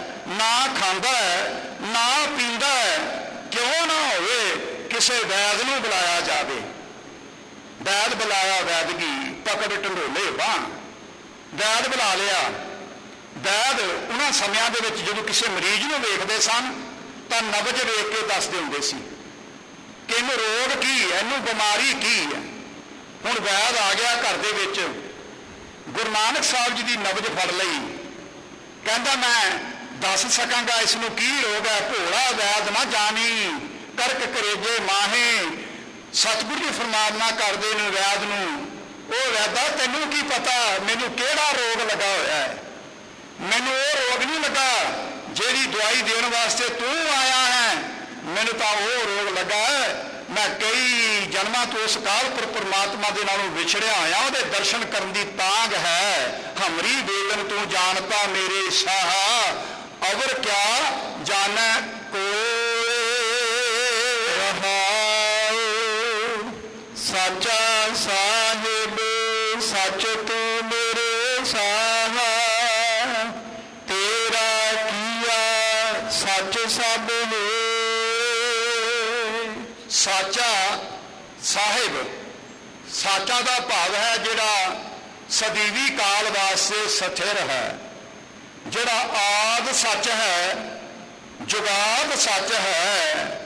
ਨਾ ਖਾਂਦਾ ਨਾ ਪੀਂਦਾ, ਕਿਉਂ ਨਾ ਹੋਵੇ ਕਿਸੇ ਵੈਦ ਨੂੰ ਬੁਲਾਇਆ ਜਾਵੇ। ਵੈਦ ਬੁਲਾਇਆ, ਵੈਦਗੀ ਪਕੜ ਢੰਡੋਲੇ ਬਾਂਹ, ਵੈਦ ਬੁਲਾ ਲਿਆ। ਵੈਦ ਉਹਨਾਂ ਸਮਿਆਂ ਦੇ ਵਿੱਚ ਜਦੋਂ ਕਿਸੇ ਮਰੀਜ਼ ਨੂੰ ਵੇਖਦੇ ਸਨ ਤਾਂ ਨਬਜ ਵੇਖ ਕੇ ਦੱਸਦੇ ਹੁੰਦੇ ਸੀ ਕਿ ਇਹਨੂੰ ਰੋਗ ਕੀ ਹੈ, ਇਹਨੂੰ ਬਿਮਾਰੀ ਕੀ ਹੈ। ਹੁਣ ਵੈਦ ਆ ਗਿਆ ਘਰ ਦੇ ਵਿੱਚ, ਗੁਰੂ ਨਾਨਕ ਸਾਹਿਬ ਜੀ ਦੀ ਨਬਜ ਫੜ ਲਈ, ਕਹਿੰਦਾ ਮੈਂ ਦੱਸ ਸਕਾਂਗਾ ਇਸ ਨੂੰ ਕੀ ਰੋਗ ਹੈ। ਭੋਲਾ ਵੈਦ ਨਾ ਜਾਣੀ ਕਰਕ ਕਰੇਜੇ ਮਾਹੇ। ਸਤਿਗੁਰੂ ਜੀ ਫਰਮਾਨਾ ਕਰਦੇ ਨੇ ਵੈਦ ਨੂੰ, ਉਹ ਵੈਦਾ ਤੈਨੂੰ ਕੀ ਪਤਾ ਮੈਨੂੰ ਕਿਹੜਾ ਰੋਗ ਲੱਗਾ ਹੋਇਆ ਹੈ। ਮੈਨੂੰ ਉਹ ਰੋਗ ਨਹੀਂ ਲੱਗਾ ਜਿਹੜੀ ਦਵਾਈ ਦੇਣ ਵਾਸਤੇ ਤੂੰ ਆਇਆ ਹੈ, ਮੈਨੂੰ ਤਾਂ ਉਹ ਰੋਗ ਲੱਗਾ ਹੈ। ਮੈਂ ਕਈ ਜਨਮਾਂ ਤੋਂ ਉਸ ਕਾਲਪੁਰ ਪਰਮਾਤਮਾ ਦੇ ਨਾਲੋਂ ਵਿਛੜਿਆ ਹੋਇਆ, ਉਹਦੇ ਦਰਸ਼ਨ ਕਰਨ ਦੀ ਤਾਂਘ ਹੈ। ਹਮਰੀ ਵੇਦਨ ਤੂੰ ਜਾਣਤਾ ਮੇਰੇ ਸ਼ਾਹ, ਅਵਰ ਕਿਆ ਜਾਣੈ ਕੋਈ। ਰਹਾਉ ਸਾਚਾ ਸਾਹਿਬ ਸੱਚ ਤੂੰ ਮੇਰੇ ਸਾਹ, ਤੇਰਾ ਕੀਆ ਸੱਚ ਸਭ ਹੋਏ। ਸਾਚਾ ਸਾਹਿਬ, ਸਾਚਾ ਦਾ ਭਾਵ ਹੈ ਜਿਹੜਾ ਸਦੀਵੀ ਕਾਲ ਵਾਸਤੇ ਸਥਿਰ ਹੈ, ਜਿਹੜਾ ਆਦ ਸੱਚ ਹੈ, ਜੁਗਾਦ ਸੱਚ ਹੈ,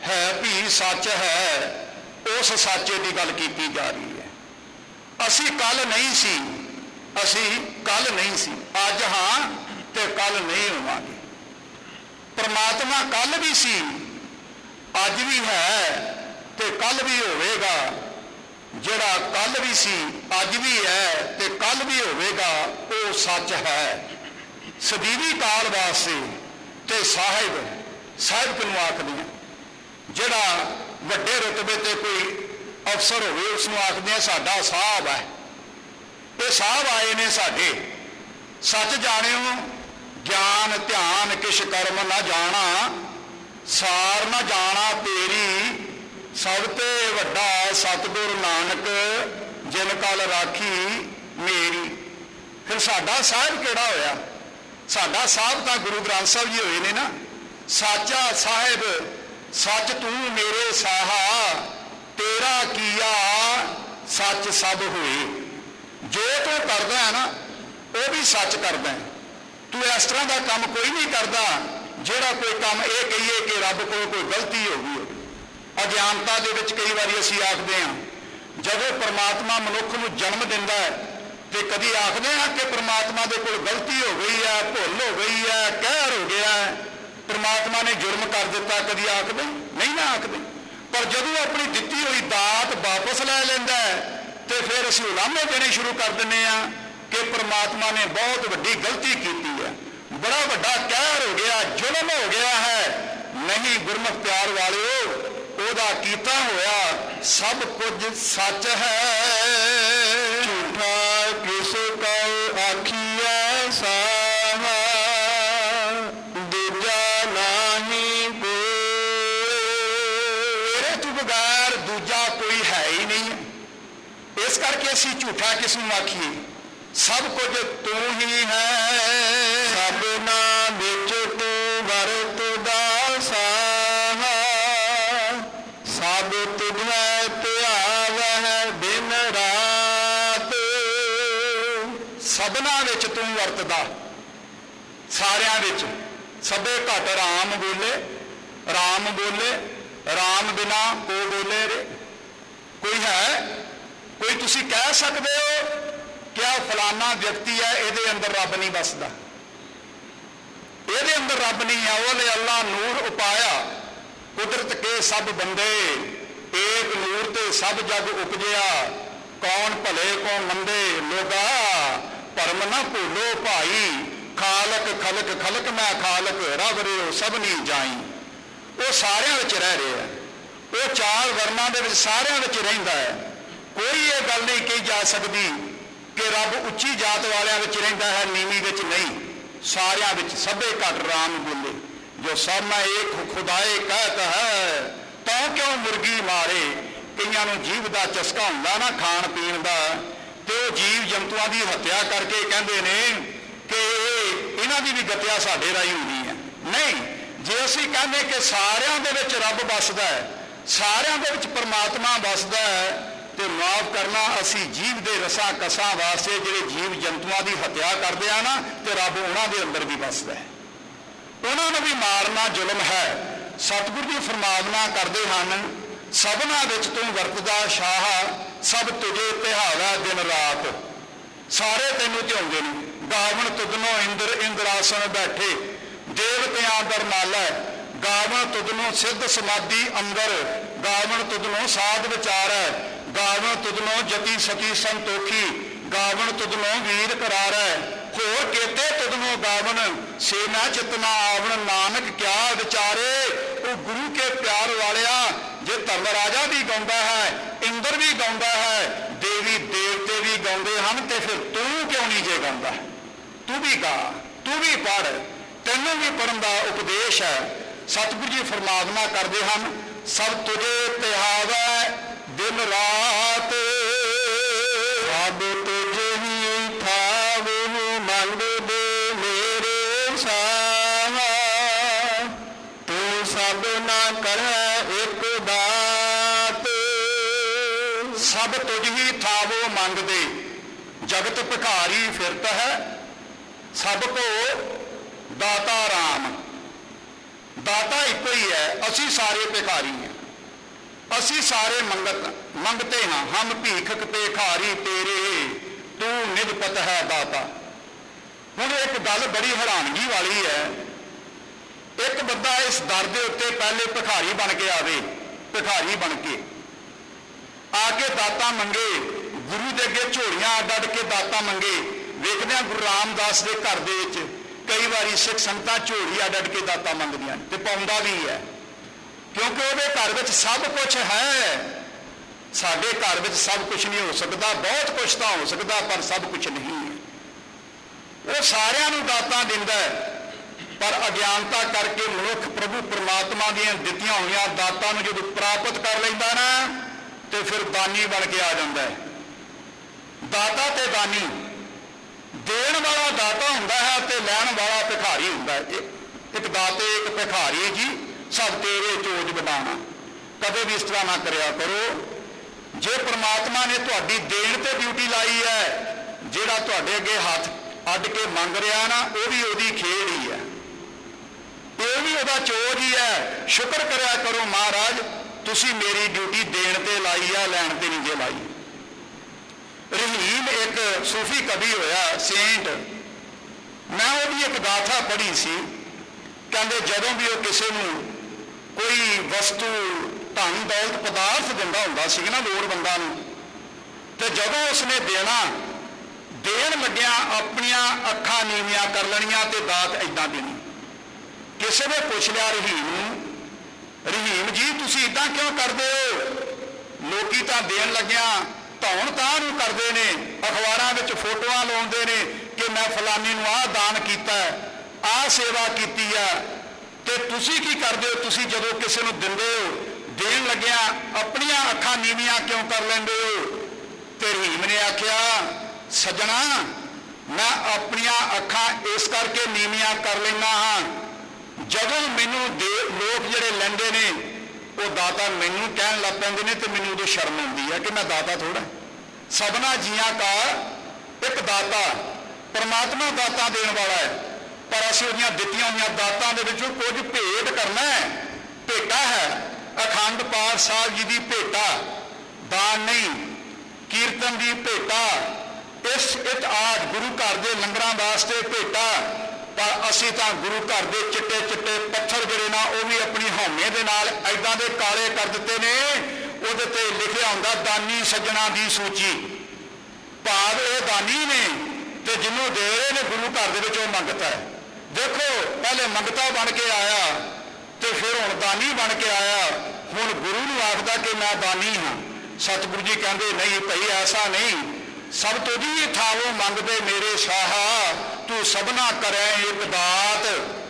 है भी सच है, उस साचे की गल की जा रही है। असी कल नहीं सी, असी कल नहीं सी, अज हाँ ते कल नहीं होवांगे। परमात्मा कल भी सी, अज भी है ते कल भी होवेगा। जिहड़ा कल भी सी, अज भी है ते कल भी होवेगा, वो सच है। सदीवी काल वास्ते ते साहिब, साहिब किनू आखदे हैं? जिहड़ा वड्डे रुतबे ते कोई अफसर होवे उसनूं आखदे हैं साडा साहब है। ये साहब आए ने साडे। सच जाणिओ ज्ञान ध्यान किश कर्म ना जाना, सार ना जाना तेरी, सब ते वड्डा सतगुर नानक जिन कल राखी मेरी। फिर साडा साहिब किहड़ा होया? साडा साहब तां गुरु ग्रंथ साहिब जी होए ने ना। साचा साहिब सच तू मेरे साहा, तेरा किया सच सब होए। जो तू करदा है ना वो भी सच करदा है। तू इस तरह का काम कोई नहीं करता जिहड़ा कोई काम ये कहिए कि रब को कोई गलती हो गई। अज्ञानता दे विच कई बारी असीं आखदे हां जदों परमात्मा मनुख नूं जन्म दिंदा है तो कदी आखदे हां कि परमात्मा दे कोल गलती हो गई है, भुल हो गई है, कहर हो गया है, परमात्मा ने जुर्म कर दिता, कदी आखदे नहीं ना आखदे। पर जदों अपनी दित्ती हुई दात वापस लै लैंदा है तो फिर असीं उलामे देने शुरू कर दिंदे हां कि परमात्मा ने बहुत वड्डी गलती की है, बड़ा वड्डा कहर हो गया, जुल्म हो गया है। नहीं गुरमुख प्यार वालिओ, ओदा कीता होया सब कुछ सच है। झूठा किस कौ आखिया साहा, दूजा नाही कोई। तेरे तू बगैर दूजा कोई है ही नहीं। इस करके असीं झूठा किस नूं आखीए? सब कुछ तू ही है। सबना विच तू वरतदा साहा, सब तुझे त्यावै दिन रात। सबना विच तू वरतदा, सारियां विच। सबे घट राम बोले, राम बोले, राम बिना को बोले रे। कोई है? कोई तुसी कह सकते हो क्या फलाना व्यक्ति है ਇਹਦੇ अंदर रब नहीं बसदा? ਇਹਦੇ अंदर रब नहीं है। ਉਹਨੇ अल्लाह नूर उपाया, कुदरत के सब बंदे, एक नूर ते सब जग उपजिया। कौन भले कौन मंदे लोगा, भरम ना भूलो भाई। खालक खलक खलक मैं खालक, रब रिओ सब नहीं जाई। वो सारिਆਂ ਵਿੱਚ रह रहे हैं। वो चार वर्णों ਦੇ ਵਿੱਚ ਸਾਰਿਆਂ ਵਿੱਚ ਰਹਿੰਦਾ है। कोई ये गल नहीं कही जा सकती कि रब उच्ची जात वालियां विच रहिंदा है, नीवी विच नहीं। सारियां विच सबे घट राम बोले। जो सब मैं एक खुदाए कहत है, तो क्यों मुर्गी मारे। कईयां नूं जीव दा चस्का हुंदा ना खाण पीण दा, ते वो जीव जंतुआं दी हत्या करके कहंदे ने कि इन्हां दी भी गतिया साडे राही हुंदी है। नहीं, जे असीं कहंदे कि सारियां दे विच रब बसदा है, सारियां दे विच परमात्मा बसदा है, तो माफ करना असी जीव के रसा कसा वास्ते जिहड़े जीव जंतुओं की हत्या करते हैं ना, तो रब उन्हों के अंदर भी बसदा है। उन्होंने भी मारना जुल्म है। सतगुरु जी फरमावना करते हैं, सबना विच तू वरतदा शाह, सब तुझे तिहावा दिन रात। सारे तेनों ध्याउंदे ने। गावन तुदनों इंद्र इंद्रासन बैठे, देवतियां दर नाला। गावन तुदनों सिद्ध समाधि अंदर, गावन तुदनों साध विचार। गावन तुदनों जति सती संतोखी, गावन तुदनों वीर करार। होर केते तुदनों गावन, सेना चितना आवण। नानक क्या विचारे। वो गुरु के प्यार वालिया, जे धर्म राजा भी गाउंदा है, इंद्र भी गाउंदा है, देवी देवते भी गाउंदे हन, ते फिर तू क्यों नहीं जे गाउंदा? तू भी गा, तू भी पढ़, तैनूं भी पढ़न दा उपदेश है। सतगुरु जी फरमावना करते हैं, सब तुझे तिहावै दिन रात। सब तुझे ही थावो मंगदे मेरे साहा, तू सब ना करੈ एक बात। सब तुझ ही थावो मंगदे, जगत भिखारी फिरत है, सब को दाता राम। ਦਾਤਾ ਇੱਕੋ ਹੀ ਹੈ, ਅਸੀਂ ਸਾਰੇ ਭਿਖਾਰੀ ਹਾਂ, ਅਸੀਂ ਸਾਰੇ ਮੰਗਤ ਮੰਗਤੇ ਹਾਂ, ਹਮ ਭੀਖਕ ਭਿਖਾਰੀ ਤੇਰੇ, ਤੂੰ ਨਿਜਪਤ ਹੈ ਦਾਤਾ। ਹੁਣ ਇੱਕ ਗੱਲ ਬੜੀ ਹੈਰਾਨਗੀ ਵਾਲੀ ਹੈ, ਇੱਕ ਬੰਦਾ ਇਸ ਦਰ ਦੇ ਉੱਤੇ ਪਹਿਲੇ ਭਿਖਾਰੀ ਬਣ ਕੇ ਆਵੇ, ਭਿਖਾਰੀ ਬਣ ਕੇ ਆ ਕੇ ਦਾਤਾ ਮੰਗੇ, ਗੁਰੂ ਦੇ ਅੱਗੇ ਝੋਲੀਆਂ ਅੱਡ ਅੱਡ ਕੇ ਦਾਤਾ ਮੰਗੇ। ਵੇਖਦੇ ਹਾਂ ਗੁਰੂ ਰਾਮਦਾਸ ਦੇ ਘਰ ਦੇ ਵਿੱਚ ਕਈ ਵਾਰੀ ਸਿੱਖ ਸੰਗਤਾਂ ਝੋਲੀ ਅੱਡ ਅੱਡ ਕੇ ਦਾਤਾ ਮੰਗਦੀਆਂ ਨੇ, ਤੇ ਪਾਉਂਦਾ ਵੀ ਹੈ, ਕਿਉਂਕਿ ਉਹਦੇ ਘਰ ਵਿੱਚ ਸਭ ਕੁਝ ਹੈ। ਸਾਡੇ ਘਰ ਵਿੱਚ ਸਭ ਕੁਝ ਨਹੀਂ ਹੋ ਸਕਦਾ, ਬਹੁਤ ਕੁਝ ਤਾਂ ਹੋ ਸਕਦਾ ਪਰ ਸਭ ਕੁਝ ਨਹੀਂ ਹੈ। ਉਹ ਸਾਰਿਆਂ ਨੂੰ ਦਾਤਾਂ ਦਿੰਦਾ ਹੈ, ਪਰ ਅਗਿਆਨਤਾ ਕਰਕੇ ਮਨੁੱਖ ਪ੍ਰਭੂ ਪਰਮਾਤਮਾ ਦੀਆਂ ਦਿੱਤੀਆਂ ਹੋਈਆਂ ਦਾਤਾਂ ਨੂੰ ਜਦੋਂ ਪ੍ਰਾਪਤ ਕਰ ਲੈਂਦਾ ਨਾ, ਤੇ ਫਿਰ ਦਾਨੀ ਬਣ ਕੇ ਆ ਜਾਂਦਾ ਹੈ। ਦਾਤਾ ਤੇ ਦਾਨੀ, ਦੇਣ ਵਾਲਾ ਦਾਤਾ ਹੁੰਦਾ ਹੈ ਤੇ ਲੈਣ ਵਾਲਾ ਭਿਖਾਰੀ ਹੁੰਦਾ ਹੈ। ਇੱਕ ਦਾਤੇ ਇੱਕ ਭਿਖਾਰੀ ਜੀ, ਸਭ ਤੇਰੇ ਚੋਜ ਵਡਾਣਾ। ਕਦੇ ਵੀ ਇਸ ਤਰ੍ਹਾਂ ਨਾ ਕਰਿਆ ਕਰੋ। ਜੇ ਪ੍ਰਮਾਤਮਾ ਨੇ ਤੁਹਾਡੀ ਦੇਣ ਤੇ ਡਿਊਟੀ ਲਾਈ ਹੈ, ਜਿਹੜਾ ਤੁਹਾਡੇ ਅੱਗੇ ਹੱਥ ਅੱਡ ਕੇ ਮੰਗ ਰਿਹਾ ਨਾ, ਉਹ ਵੀ ਉਹਦੀ ਖੇਡ ਹੀ ਹੈ, ਇਹ ਵੀ ਉਹਦਾ ਚੋਜ ਹੀ ਹੈ। ਸ਼ੁਕਰ ਕਰਿਆ ਕਰੋ, ਮਹਾਰਾਜ ਤੁਸੀਂ ਮੇਰੀ ਡਿਊਟੀ ਦੇਣ ਤੇ ਲਾਈ ਆ, ਲੈਣ ਤੇ ਨਹੀਂ ਜੇ ਲਾਈ। ਰਹੀਮ ਇੱਕ ਸੂਫੀ ਕਵੀ ਹੋਇਆ, ਸੇਂਟ। ਮੈਂ ਉਹਦੀ ਇੱਕ ਗਾਥਾ ਪੜ੍ਹੀ ਸੀ। ਕਹਿੰਦੇ ਜਦੋਂ ਵੀ ਉਹ ਕਿਸੇ ਨੂੰ ਕੋਈ ਵਸਤੂ, ਧਨ ਦੌਲਤ, ਪਦਾਰਥ ਦਿੰਦਾ ਹੁੰਦਾ ਸੀ ਨਾ ਲੋੜਵੰਦਾਂ ਨੂੰ, ਤੇ ਜਦੋਂ ਉਸਨੇ ਦੇਣਾ, ਦੇਣ ਲੱਗਿਆ ਆਪਣੀਆਂ ਅੱਖਾਂ ਨੀਵੀਆਂ ਕਰ ਲੈਣੀਆਂ ਤੇ ਦਾਤ ਏਦਾਂ ਦੇਣੀ। ਕਿਸੇ ਨੇ ਪੁੱਛ ਲਿਆ ਰਹੀਮ ਨੂੰ, ਰਹੀਮ ਜੀ ਤੁਸੀਂ ਇਦਾਂ ਕਿਉਂ ਕਰਦੇ ਹੋ? ਲੋਕੀ ਤਾਂ ਦੇਣ ਲੱਗਿਆ ਧੌਣ ਤਾਂ ਨੂੰ ਕਰਦੇ ਨੇ, ਅਖਬਾਰਾਂ ਵਿੱਚ ਫੋਟੋਆਂ ਲਾਉਂਦੇ ਨੇ ਕਿ ਮੈਂ ਫਲਾਨੀ ਨੂੰ ਆਹ ਦਾਨ ਕੀਤਾ, ਆਹ ਸੇਵਾ ਕੀਤੀ ਆ, ਤੇ ਤੁਸੀਂ ਕੀ ਕਰਦੇ ਹੋ? ਤੁਸੀਂ ਜਦੋਂ ਕਿਸੇ ਨੂੰ ਦਿੰਦੇ ਹੋ, ਦੇਣ ਲੱਗਿਆ ਆਪਣੀਆਂ ਅੱਖਾਂ ਨੀਵੀਆਂ ਕਿਉਂ ਕਰ ਲੈਂਦੇ ਹੋ? ਤੇ ਰਹੀਮ ਨੇ ਆਖਿਆ, ਸੱਜਣਾ ਮੈਂ ਆਪਣੀਆਂ ਅੱਖਾਂ ਇਸ ਕਰਕੇ ਨੀਵੀਆਂ ਕਰ ਲੈਂਦਾ ਹਾਂ, ਜਦੋਂ ਮੈਨੂੰ ਦੇ ਲੋਕ ਜਿਹੜੇ ਲੈਂਦੇ ਨੇ ਉਹ ਦਾਤਾ ਮੈਨੂੰ ਕਹਿਣ ਲੱਗ ਪੈਂਦੇ ਨੇ ਤੇ ਮੈਨੂੰ ਉਦੋਂ ਸ਼ਰਮ ਆਉਂਦੀ ਹੈ ਕਿ ਮੈਂ ਦਾਤਾ ਥੋੜਾ। ਸਭਨਾ ਜੀਆਂ ਦਾ ਇੱਕ ਦਾਤਾ, ਪਰਮਾਤਮਾ ਦਾਤਾ ਦੇਣ ਵਾਲਾ ਹੈ, ਪਰ ਅਸੀਂ ਉਹਦੀਆਂ ਦਿੱਤੀਆਂ ਹੋਈਆਂ ਦਾਤਾਂ ਦੇ ਵਿੱਚੋਂ ਕੁਝ ਭੇਟ ਕਰਨਾ ਹੈ। ਭੇਟਾ ਹੈ, ਅਖੰਡ ਪਾਠ ਸਾਹਿਬ ਜੀ ਦੀ ਭੇਟਾ, ਦਾਨ ਨਹੀਂ, ਕੀਰਤਨ ਦੀ ਭੇਟਾ, ਇਸ ਇਤ ਆਦ ਗੁਰੂ ਘਰ ਦੇ ਲੰਗਰਾਂ ਵਾਸਤੇ ਭੇਟਾ। ਪਰ ਅਸੀਂ ਤਾਂ ਗੁਰੂ ਘਰ ਦੇ ਚਿੱਟੇ ਚਿੱਟੇ ਪੱਥਰ ਜਿਹੜੇ ਨਾ, ਉਹ ਵੀ ਆਪਣੀ ਹਉਮੈ ਦੇ ਨਾਲ ਐਦਾਂ ਦੇ ਕਾਲੇ ਕਰ ਦਿੱਤੇ ਨੇ, ਉਹਦੇ ਤੇ ਲਿਖਿਆ ਹੁੰਦਾ ਦਾਨੀ ਸੱਜਣਾ ਦੀ ਸੂਚੀ। ਭਾਵ ਇਹ ਦਾਨੀ ਨੇ ਤੇ ਜਿਹਨੂੰ ਦੇ ਰਹੇ ਨੇ ਗੁਰੂ ਘਰ ਦੇ ਵਿੱਚ ਉਹ ਮੰਗਤਾ ਹੈ। ਦੇਖੋ ਪਹਿਲੇ ਮੰਗਤਾ ਬਣ ਕੇ ਆਇਆ ਤੇ ਫਿਰ ਹੁਣ ਦਾਨੀ ਬਣ ਕੇ ਆਇਆ। ਹੁਣ ਗੁਰੂ ਨੂੰ ਆਖਦਾ ਕਿ ਮੈਂ ਦਾਨੀ ਹਾਂ। ਸਤਿਗੁਰੂ ਜੀ ਕਹਿੰਦੇ ਨਹੀਂ ਭਾਈ ਐਸਾ ਨਹੀਂ, ਸਭ ਤੋਂ ਜੀ ਥਾਵੋ ਮੰਗਦੇ ਮੇਰੇ ਸਾਹਾ, ਤੂੰ ਸਭਨਾ ਕਰੈ ਇੱਕ ਦਾਤ।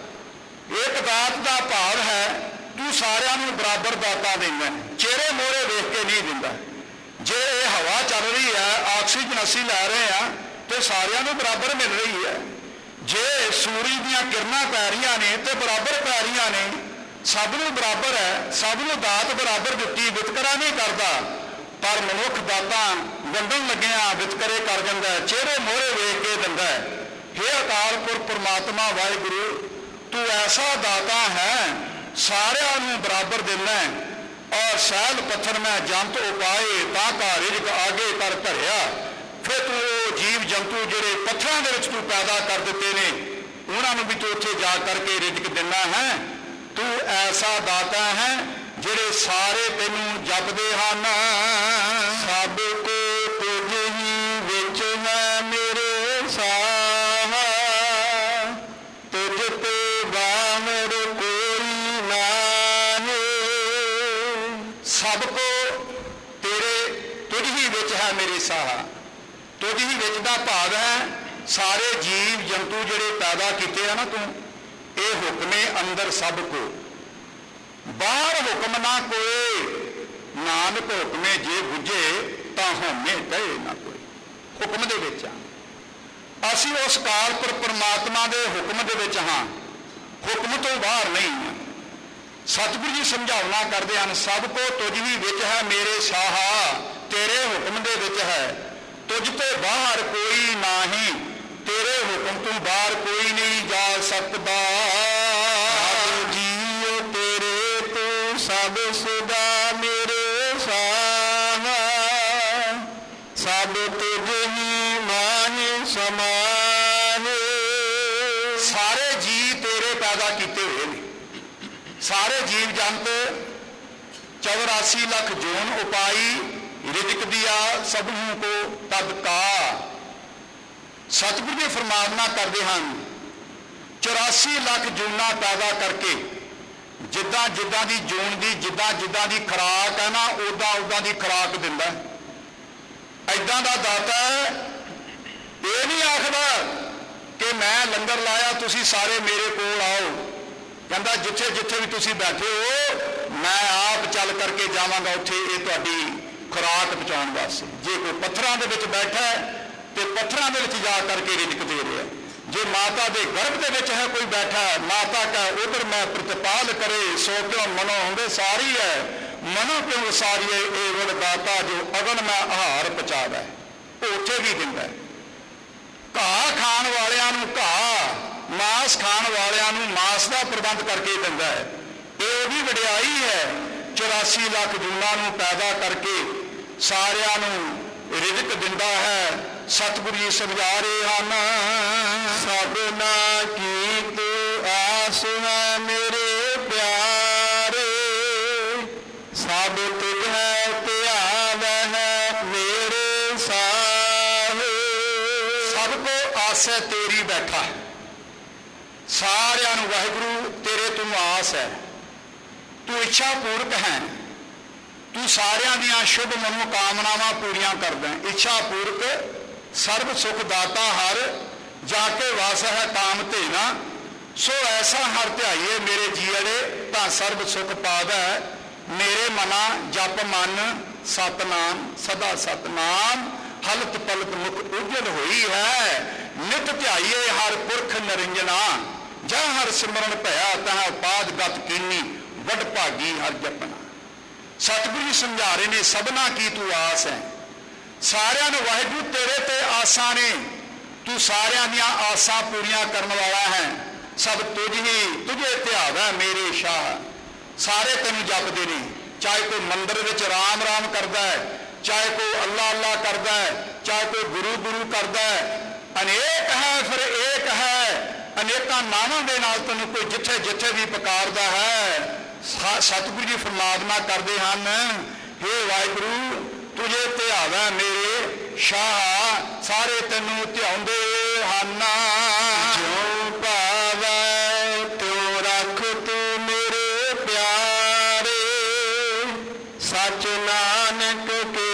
ਇੱਕ ਦਾਤ ਦਾ ਭਾਵ ਹੈ ਤੂੰ ਸਾਰਿਆਂ ਨੂੰ ਬਰਾਬਰ ਦਾਤਾਂ ਦਿੰਦਾ, ਚਿਹਰੇ ਮੋਹਰੇ ਵੇਖ ਕੇ ਨਹੀਂ ਦਿੰਦਾ। ਜੇ ਇਹ ਹਵਾ ਚੱਲ ਰਹੀ ਹੈ, ਆਕਸੀਜਨ ਅਸੀਂ ਲੈ ਰਹੇ ਹਾਂ, ਤੇ ਸਾਰਿਆਂ ਨੂੰ ਬਰਾਬਰ ਮਿਲ ਰਹੀ ਹੈ। ਜੇ ਸੂਰਜ ਦੀਆਂ ਕਿਰਨਾਂ ਪੈ ਰਹੀਆਂ ਨੇ ਤੇ ਬਰਾਬਰ ਪੈ ਰਹੀਆਂ ਨੇ, ਸਭ ਨੂੰ ਬਰਾਬਰ ਹੈ, ਸਭ ਨੂੰ ਦਾਤ ਬਰਾਬਰ ਦਿੱਤੀ, ਵਿਤਕਰਾ ਨਹੀਂ ਕਰਦਾ। ਪਰ ਮਨੁੱਖ ਦਾਤਾਂ ਵੰਡਣ ਲੱਗਿਆ ਵਿਤਕਰੇ ਕਰ ਜਾਂਦਾ ਹੈ, ਚਿਹਰੇ ਮੋਹਰੇ ਵੇਖ ਕੇ ਦਿੰਦਾ ਹੈ। ਹੇ ਅਕਾਲ ਪੁਰਖ ਪਰਮਾਤਮਾ ਵਾਹਿਗੁਰੂ, ਤੂੰ ਐਸਾ ਦਾਤਾ ਹੈ, ਸਾਰਿਆਂ ਨੂੰ ਬਰਾਬਰ ਦਿੰਦਾ ਹੈ। ਔਰ ਸੈਲ ਪੱਥਰ ਮੈਂ ਜੰਤ ਉਪਾਏ ਤਾਂ ਕਾ ਰਿਜਕ ਆਗੇ ਕਰ ਭਰਿਆ। ਫਿਰ ਤੂੰ ਉਹ ਜੀਵ ਜੰਤੂ ਜਿਹੜੇ ਪੱਥਰਾਂ ਦੇ ਵਿੱਚ ਤੂੰ ਪੈਦਾ ਕਰ ਦਿੱਤੇ ਨੇ, ਉਹਨਾਂ ਨੂੰ ਵੀ ਤੂੰ ਉੱਥੇ ਜਾ ਕਰਕੇ ਰਿਜਕ ਦਿੰਦਾ ਹੈ। ਤੂੰ ਐਸਾ ਦਾਤਾ ਹੈ ਜਿਹੜੇ ਸਾਰੇ ਤੈਨੂੰ ਜਪਦੇ ਹਨ। ਸਭ ਕੋ ਤੁਝ ਹੀ ਵਿੱਚ ਹੈ ਮੇਰੇ ਸਾਹਾ, ਤੁਝ ਤੇ ਬਾਹਰ ਕੋਈ ਨਾਹੀਂ। ਸਭ ਕੋ ਤੇਰੇ, ਤੁਝ ਹੀ ਵਿੱਚ ਹੈ ਮੇਰੇ ਸਾਹਾ। ਤੁਝ ਹੀ ਵਿੱਚ ਦਾ ਭਾਵ ਹੈ ਸਾਰੇ ਜੀਵ ਜੰਤੂ ਜਿਹੜੇ ਪੈਦਾ ਕੀਤੇ ਆ ਨਾ ਤੂੰ, ਇਹ ਹੁਕਮੇ ਅੰਦਰ ਸਭ ਕੋ, ਬਾਹਰ ਹੁਕਮ ਨਾ ਕੋਏ। ਨਾਨਕ ਹੁਕਮੇ ਜੇ ਬੁੱਝੇ ਤਾਂ ਹਉਮੈ ਕਹੇ ਨਾ ਕੋਈ। ਹੁਕਮ ਦੇ ਵਿੱਚ ਆ ਅਸੀਂ, ਉਸ ਕਾਲਪੁਰ ਪਰਮਾਤਮਾ ਦੇ ਹੁਕਮ ਦੇ ਵਿੱਚ ਹਾਂ, ਹੁਕਮ ਤੋਂ ਬਾਹਰ ਨਹੀਂ ਹਾਂ। ਸਤਿਗੁਰੂ ਜੀ ਸਮਝਾਉਣਾ ਕਰਦੇ ਹਨ, ਸਭ ਕੋ ਤੁਝ ਹੀ ਵਿੱਚ ਹੈ ਮੇਰੇ ਸਾਹਾ, ਤੇਰੇ ਹੁਕਮ ਦੇ ਵਿੱਚ ਹੈ। ਤੁਝ ਤੋਂ ਬਾਹਰ ਕੋਈ ਨਹੀਂ, ਤੇਰੇ ਹੁਕਮ ਤੋਂ ਬਾਹਰ ਕੋਈ ਨਹੀਂ ਜਾ ਸਕਦਾ। ਜੀ सब सुदा मेरे साहा, सब तुझ ही माहि समाहे। सारे जी तेरे पैदा किए हुए ने, सारे जीव जंत चौरासी लख जोन उपाई, रिजक दिया सबनों को तद का। सतगुरु जी फरमावना करते हैं, चौरासी लख जूना पैदा करके जिद्दां जिद्दां दी जून दी जिद्दां जिद्दां दी खुराक है ना, उदां उदां दी खुराक दिंदा। ऐदां दा दाता ये नहीं आखदा कि मैं लंगर लाया तुसी सारे मेरे कोल आओ, कहंदा जिथे जिथे भी तुसी बैठे हो मैं आप चल करके जावांगा उत्थे ये तुहाडी खुराक पहुँचाउण वास्ते। जे कोई पत्थरां दे विच बैठा है तो पत्थरां दे विच जा करके रिजक दे रहा है, जे माता के गर्भ के विच है कोई बैठा है, माता का उधर मैं प्रतिपाल करे सो क्यों मनो होंगे सारी है, मनो क्यों सारी है ये वड़ दाता जो अगन मैं आहार पहुँचादा है, वो उत्थे भी दिंदा है। घाह खाण वालियां नूं घाह, मांस खाण वालियां नूं मांस का प्रबंध करके दिंदा है। ये भी वडियाई है, चौरासी लख जूनां नूं पैदा करके सारियां नूं रिजक दिंदा है। सतगुरु जी समझा रहे हैं, सबना की तू आस है मेरे प्यारे, सब तुझ है त्याग है मेरे साहे। सबको आस है तेरी बैठा है, सारियां नूं वाहिगुरू तेरे तू आस है, तू इच्छा पूर्वक है, तू सारियां दियां शुभ मनोकामनावां पूरियां करदा है। इच्छा पूर्वक सर्व सुख दाता हर, जाके वास है काम तेना, सो ऐसा हर ध्याइए मेरे जीअड़े तां सर्व सुख पादा है। मेरे मना जप मन सतनाम सदा सतनाम, हलत पलत मुख उजल हुई है, नित ध्याइए हर पुरख निरंजना, जह हर सिमरन भया तह उपाद गत कीनी, वड भागी हर जपना। सतगुरु जी समझा रहे ने, सबना की तू आस है, सारियां नूं वाहिगुरू तेरे ते आसां ने, तू सारियां दियां आसां पूरियां करने वाला है। सब तुझ ही तुझे ध्यावा मेरे शाह, सारे तेनू जपदे ने, चाहे कोई मंदिर विच राम राम करदा है, चाहे कोई अल्लाह अल्लाह करदा है, चाहे कोई गुरु गुरु करदा है, अनेक है फिर एक है, अनेकां नावां दे नाल तेनू कोई जिथे जिथे भी पुकारदा है। सतगुरु जी फरमावना करते हैं, हे वाहिगुरू तुझे ध्यावा मेरे शाह, सारे तेनू ध्याउंदे हन। जो पावै त्यों रख तू मेरे प्यारे, सच नानक के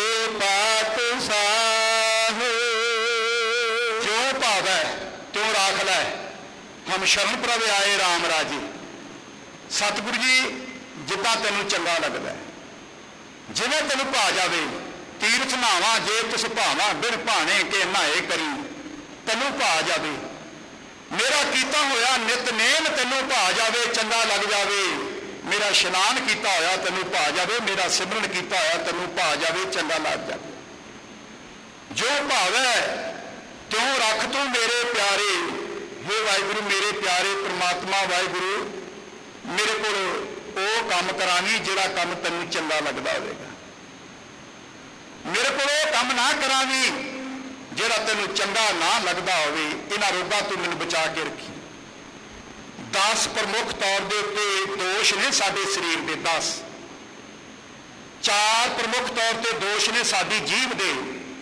पातशाह। जो पावै त्यों राख लै, हम शरण प्रभ आए राम राजी। सतगुरु जी जिद्दां तेनू चंगा लगदा है, जिवें तेनू भा जावे, तीर्थ नहावा जे तुस भावा बिन भाने के नहाए करी, तेनू भा जावे। मेरा कीता होया नितनेम तेनू भा जावे, चंगा लग जावे। मेरा इशनान किया होया तेनू भा जावे, मेरा सिमरन किया होया तेनू भा जावे, चंगा लग जावे। जो भावै त्यों रख तू मेरे प्यारे। हे वाहिगुरू मेरे प्यारे परमात्मा वाहिगुरू, मेरे को वो काम करावी जिहड़ा काम तेनू चंगा लगता होगा, मेरे को काम ना करावी जिहड़ा तेनू चंगा ना लगता होवे। इन्हां रोगां तो मैनू बचा के रखी। दस प्रमुख तौर के उत्ते दोष ने साडे शरीर के, दस चार प्रमुख तौर के दोष ने साडी जीव दे।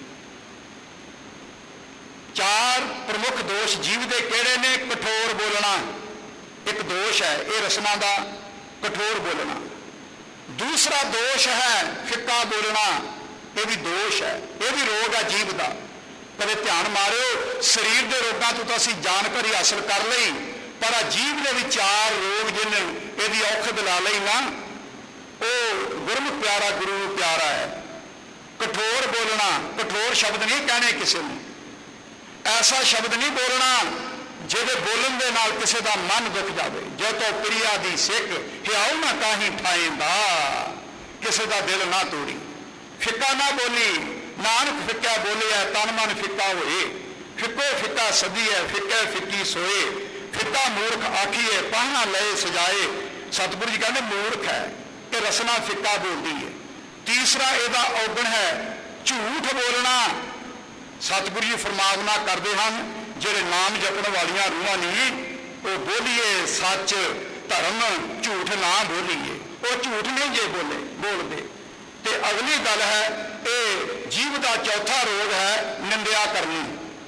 चार प्रमुख दोष जीव के किहड़े ने? कठोर बोलना एक दोष है, ये रसना का कठोर बोलना। दूसरा दोष है फिक्का बोलना, ये भी दोष है, ये भी रोग है जीव का। कदे ध्यान मारियो, शरीर के रोगों तो असी जानकारी हासिल कर ली, पर जीव के भी चार रोग जिन्हें यदि औखद ला ली ना, वो गुरमुख प्यारा गुरु प्यारा है। कठोर बोलना, कठोर शब्द नहीं कहने किसी ने, ऐसा शब्द नहीं बोलना जिहदे बोलन दे नाल किसी का मन दुख जाए। जो तो प्रिया दी सिख हिआऊ ना काहीं ठाएंदा, किसी का दिल ना तोड़ी। फिक्का ना बोली, नानक फिक्का बोलिया तन मन फिक्का होए। फिक्को फिक्का सदी है, फिक्के फिक्की सोए। फिक्का मूर्ख आखिए पाहना लए सजाए। सतगुरु जी कहते मूर्ख है, तो रसना फिक्का बोलती है। तीसरा इहदा औगण है झूठ बोलना। सतगुरु जी फरमावना करते हैं जिहड़े नाम जपण वालियां रूहां ने वो बोलीए सच धर्म, झूठ ना बोलीए। वो झूठ नहीं जे बोले बोलते। ते अगली गल है ये जीव का चौथा रोग है निंदिया करनी।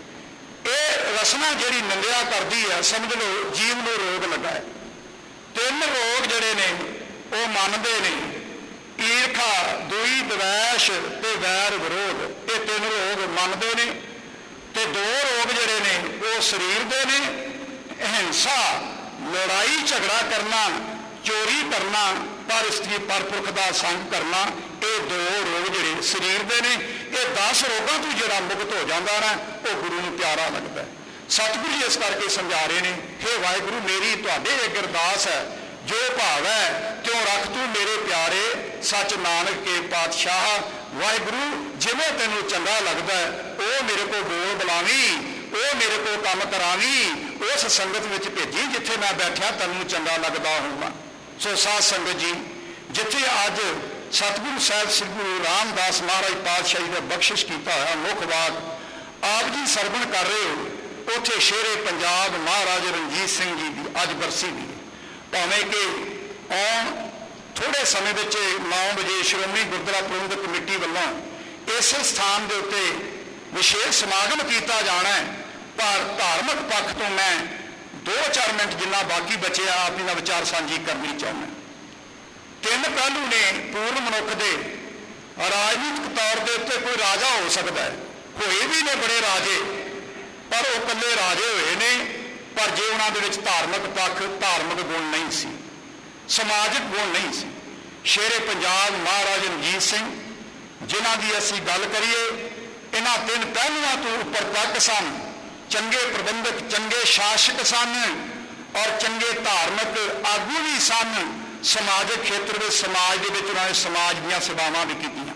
ये रसना जिहड़ी निंदिया करती है समझ लो जीव में रोग लगा है। तीन रोग जिहड़े ने वो मानते ने ईरखा, दुई, द्वैश ते वैर विरोध। ये तीन रोग मानते ने। ते दो रोग जिहड़े ने वो शरीर दे ने, अहिंसा, लड़ाई झगड़ा करना, चोरी करना, पर स्त्री परपुरख का संग करना। ये दो रोग जिहड़े शरीर दे ने। ये दस रोगों तो जिहड़ा मुक्त हो जाता ना वो गुरु नूं प्यारा लगता है। सतगुरु जी इस करके समझा रहे हैं, हे वाहिगुरु मेरी तुहाडे एक अरदास है, जो भाव है त्यों रख तू मेरे प्यारे, सच नानक के पातशाह। वाहिगुरु जिवें तैनूं चंगा लगता है वो मेरे को बोल बुलावी, वो मेरे को काम करावी, उस संगत विच भेजी जिथे मैं बैठा तैनूं चंगा लगता होवां। सो साध संगत जी जिथे अज सतगुरु साहिब श्री गुरु रामदास महाराज पातशाही ने बख्शिश किया होया मुख वाक आप जी सरवण कर रहे हो, उत्थे शेरे पंजाब महाराज रणजीत सिंह जी की अज बरसी भी है। भावें कि आउण थोड़े समय में नौ बजे श्रोमणी गुरुद्वारा प्रबंधक कमेटी वालों इस स्थान के उत्ते विशेष समागम किया जाना है, पर धार्मिक पक्ष तो मैं दो चार मिनट जिन्ना बाकी बचे आप इन्हां विचार सांझी करनी चाहना। तीन पहलू ने पूर्ण मनुख के राजनीतिक तौर के उत्ते कोई राजा हो सकता है, होए भी ने बड़े राजे, पर वो कल्ले राजे होए ने, पर जे उन्हां दे विच धार्मिक पक्ष धार्मिक गुण नहीं सी, समाजिक गुण नहीं सी। शेरे पंजाब महाराज रणजीत सिंह जिन्हां दी असीं गल करिए, इन्हां तीन पहलुआं तो उपर तक सन। चंगे प्रबंधक, चंगे शासक सन और चंगे धार्मिक आगू भी सन। समाजिक खेत्र में समाज के उन्होंने समाज दी सेवावां भी कीतियां।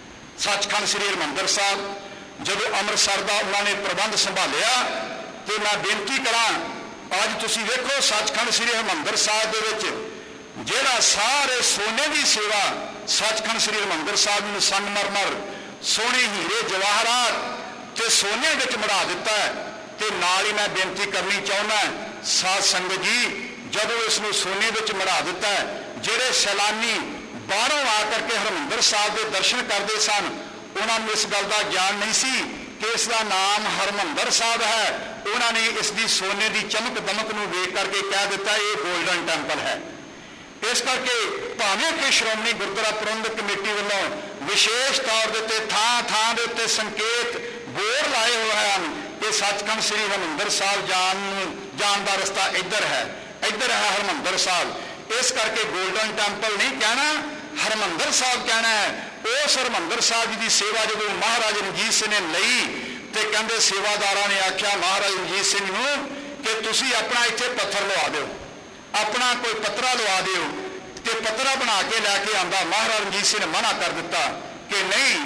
सचखंड श्री हरिमंदर साहब जब अमृतसर का उन्होंने प्रबंध संभालिया तो मैं बेनती करा अज तुसीं वेखो सचखंड श्री हरिमंदर साहब दे विच जिहड़ा सारे सोने की सेवा सचखंड श्री हरिमंदर साहब नूं संगमरमर सोने हीरे जवाहरात ते सोने विच मढ़ा दिता है। ते नाल ही मैं बेनती करनी चाहुंदा साध संगत जी जब इसनूं सोने विच मढ़ा दिता है, जिहड़े सैलानी बाहरों आ करके हरमंदर साहब के दर्शन करते सन उन्होंने इस गल का ज्ञान नहीं सी कि इसका नाम हरमंदर साहब है। उन्होंने इसकी सोने की चमक दमक नूं वेख करके कह दिता ये गोल्डन टैंपल है। इस करके भावें कि श्रोमणी गुरुद्वारा प्रबंधक कमेटी वालों विशेष तौर पर थां थां दे उत्ते संकेत बोर्ड लाए हुए हैं कि सचखंड श्री हरमंदर साहब जान जान का रस्ता इधर है, इधर है हरमंदर साहब। इस करके गोल्डन टैंपल नहीं कहना, हरमंदर साहब कहना है। उस हरमंदर साहब जी की सेवा जो महाराज रणजीत सिंह ने लई तो कहते सेवादारा ने आख्या महाराज रणजीत सिंह नूं कि तुसीं अपना इत्थे पत्थर लवा दो, अपना कोई पत्रा लवा दो। तो पत्रा बना के लैके आंदा, महाराज रणजीत सिंह ने मना कर दिता कि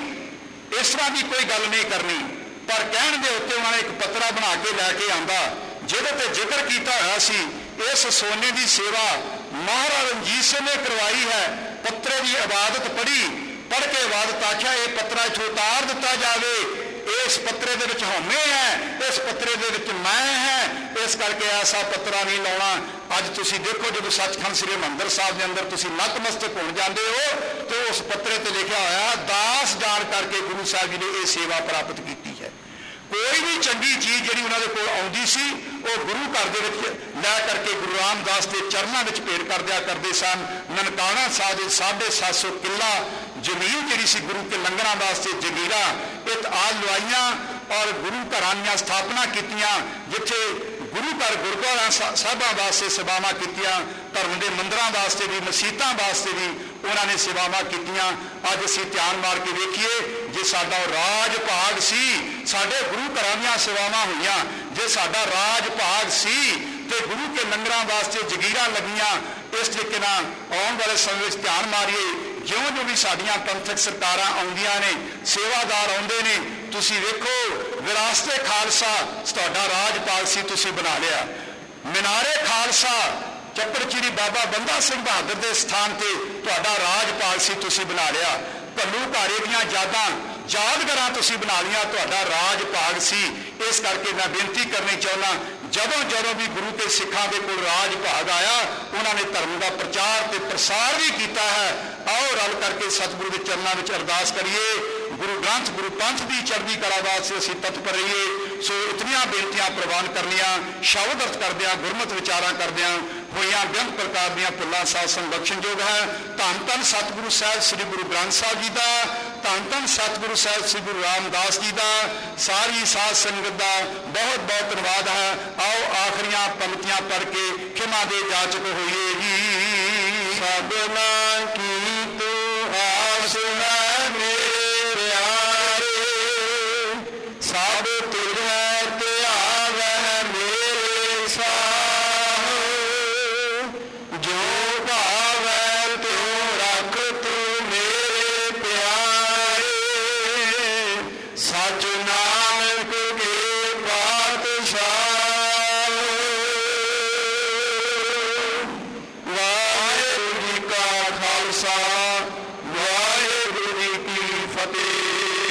नहीं इस तरह की कोई गल नहीं करनी। पर कहण दे उत्ते उन्होंने एक पत्रा बना के लैके आंदा जिहदे ते जिक्र किया होया सी इस सोने की सेवा महाराज रणजीत सिंह ने करवाई है। पत्रे की इबादत पढ़ी, पढ़ के इबादत आख्या ये पत्रा इथों उतार दिता जाए, इस पत्रे दे विच हौमे है, इस पत्रे दे विच मैं है, इस करके ऐसा पत्रा नहीं लाउणा। अज तुसीं देखो जब सचखंड श्री हरिमंदर साहब के अंदर तुसीं नतमस्तक हो जाते हो तो उस पत्रे ते लिखा होया दास जान करके गुरु साहब जी ने यह सेवा प्राप्त की है। कोई भी चंगी चीज़ जी उन्होंने कोल आउंदी सी वो गुरु घर दे विच लै करके गुरु रामदास के चरणों में भेंट कर दिया करते सन। ननकाना साहब दे साढ़े सत्त सौ किला जमीन जी सी गुरु के लंगरां वास्ते जगीरा इत आल लवाइयां और गुरु घरां दी स्थापना कीतियां, जिथे गुरु घर गुरुद्वारा साहिबां वास्ते सेवावां कीतियां, धर्म के मंदिरां वास्ते भी मसीतां वास्ते भी उन्होंने सेवावां कीतियां। अज असीं ध्यान मार के देखिए जे साडा राज भाग सी साडे गुरु घरां दी सेवावां होईयां, जे साडा राज भाग सी ते गुरु के लंगरां वास्ते जगीरां लगियां। इस तरीके नाल आउण वाले समय में ध्यान मारिए ज्यों जो भी साडियां पंथक सरकारां आउंदियां ने सेवादार आउंदे ने, तुसीं वेखो विरासते खालसा तुहाडा राज भाग सी तुसीं बना लिया, मीनारे खालसा ਚੱਪੜਚਿੜੀ ਬਾਬਾ ਬੰਦਾ ਸਿੰਘ ਬਹਾਦਰ ਦੇ ਸਥਾਨ ਤੇ ਤੁਹਾਡਾ ਰਾਜ ਭਾਗ ਸੀ, ਤੁਸੀਂ ਬਣਾ ਲਿਆ। ਘੱਲੂ ਘਾਰੇ ਦੀਆਂ ਯਾਦਾਂ ਯਾਦਗਾਰਾਂ ਤੁਸੀਂ ਬਣਾ ਲਈਆਂ, ਤੁਹਾਡਾ ਰਾਜ ਭਾਗ ਸੀ। ਇਸ ਕਰਕੇ ਮੈਂ ਬੇਨਤੀ ਕਰਨੀ ਚਾਹੁੰਦਾ, ਜਦੋਂ ਜਦੋਂ ਵੀ ਗੁਰੂ ਤੇ ਸਿੱਖਾਂ ਦੇ ਕੋਲ ਰਾਜ ਭਾਗ ਆਇਆ, ਉਹਨਾਂ ਨੇ ਧਰਮ ਦਾ ਪ੍ਰਚਾਰ ਤੇ ਪ੍ਰਸਾਰ ਵੀ ਕੀਤਾ ਹੈ। ਆਓ ਰਲ ਕਰਕੇ ਸਤਿਗੁਰੂ ਦੇ ਚਰਨਾਂ ਵਿੱਚ ਅਰਦਾਸ ਕਰੀਏ, ਗੁਰੂ ਗ੍ਰੰਥ ਗੁਰੂ ਪੰਥ ਦੀ ਚੜ੍ਹਦੀ ਕਲਾ ਵਾਸਤੇ ਅਸੀਂ ਤਤਪਰ ਰਹੀਏ। ਸੋ ਇਤਨੀਆਂ ਬੇਨਤੀਆਂ ਪ੍ਰਵਾਨ ਕਰਨੀਆਂ, ਸ਼ਬਦ ਅਰਥ ਕਰਦਿਆਂ, ਗੁਰਮਤਿ ਵਿਚਾਰਾਂ ਕਰਦਿਆਂ ਹੋਈਆਂ ਬੇਅੰਤ ਪ੍ਰਕਾਰ ਦੀਆਂ ਭੁੱਲਾਂ ਸਾਧ ਸੰਗ ਬਖਸ਼ਣਯੋਗ ਹੈ। ਧੰਨ ਧੰਨ ਸਤਿਗੁਰੂ ਸਾਹਿਬ ਸ੍ਰੀ ਗੁਰੂ ਗ੍ਰੰਥ ਸਾਹਿਬ ਜੀ ਦਾ, ਧੰਨ ਧੰਨ ਸਤਿਗੁਰੂ ਸਾਹਿਬ ਸ੍ਰੀ ਗੁਰੂ ਰਾਮਦਾਸ ਜੀ ਦਾ, ਸਾਰੀ ਸਾਧ ਸੰਗਤ ਦਾ ਬਹੁਤ ਬਹੁਤ ਧੰਨਵਾਦ ਹੈ। ਆਓ ਆਖਰੀਆਂ ਪੰਕਤੀਆਂ ਪੜ੍ਹ ਕੇ ਖਿਮਾ ਦੇ ਜਾਚਕ ਹੋਈਏ ਜੀ। ਸਭਨਾ ਕੀ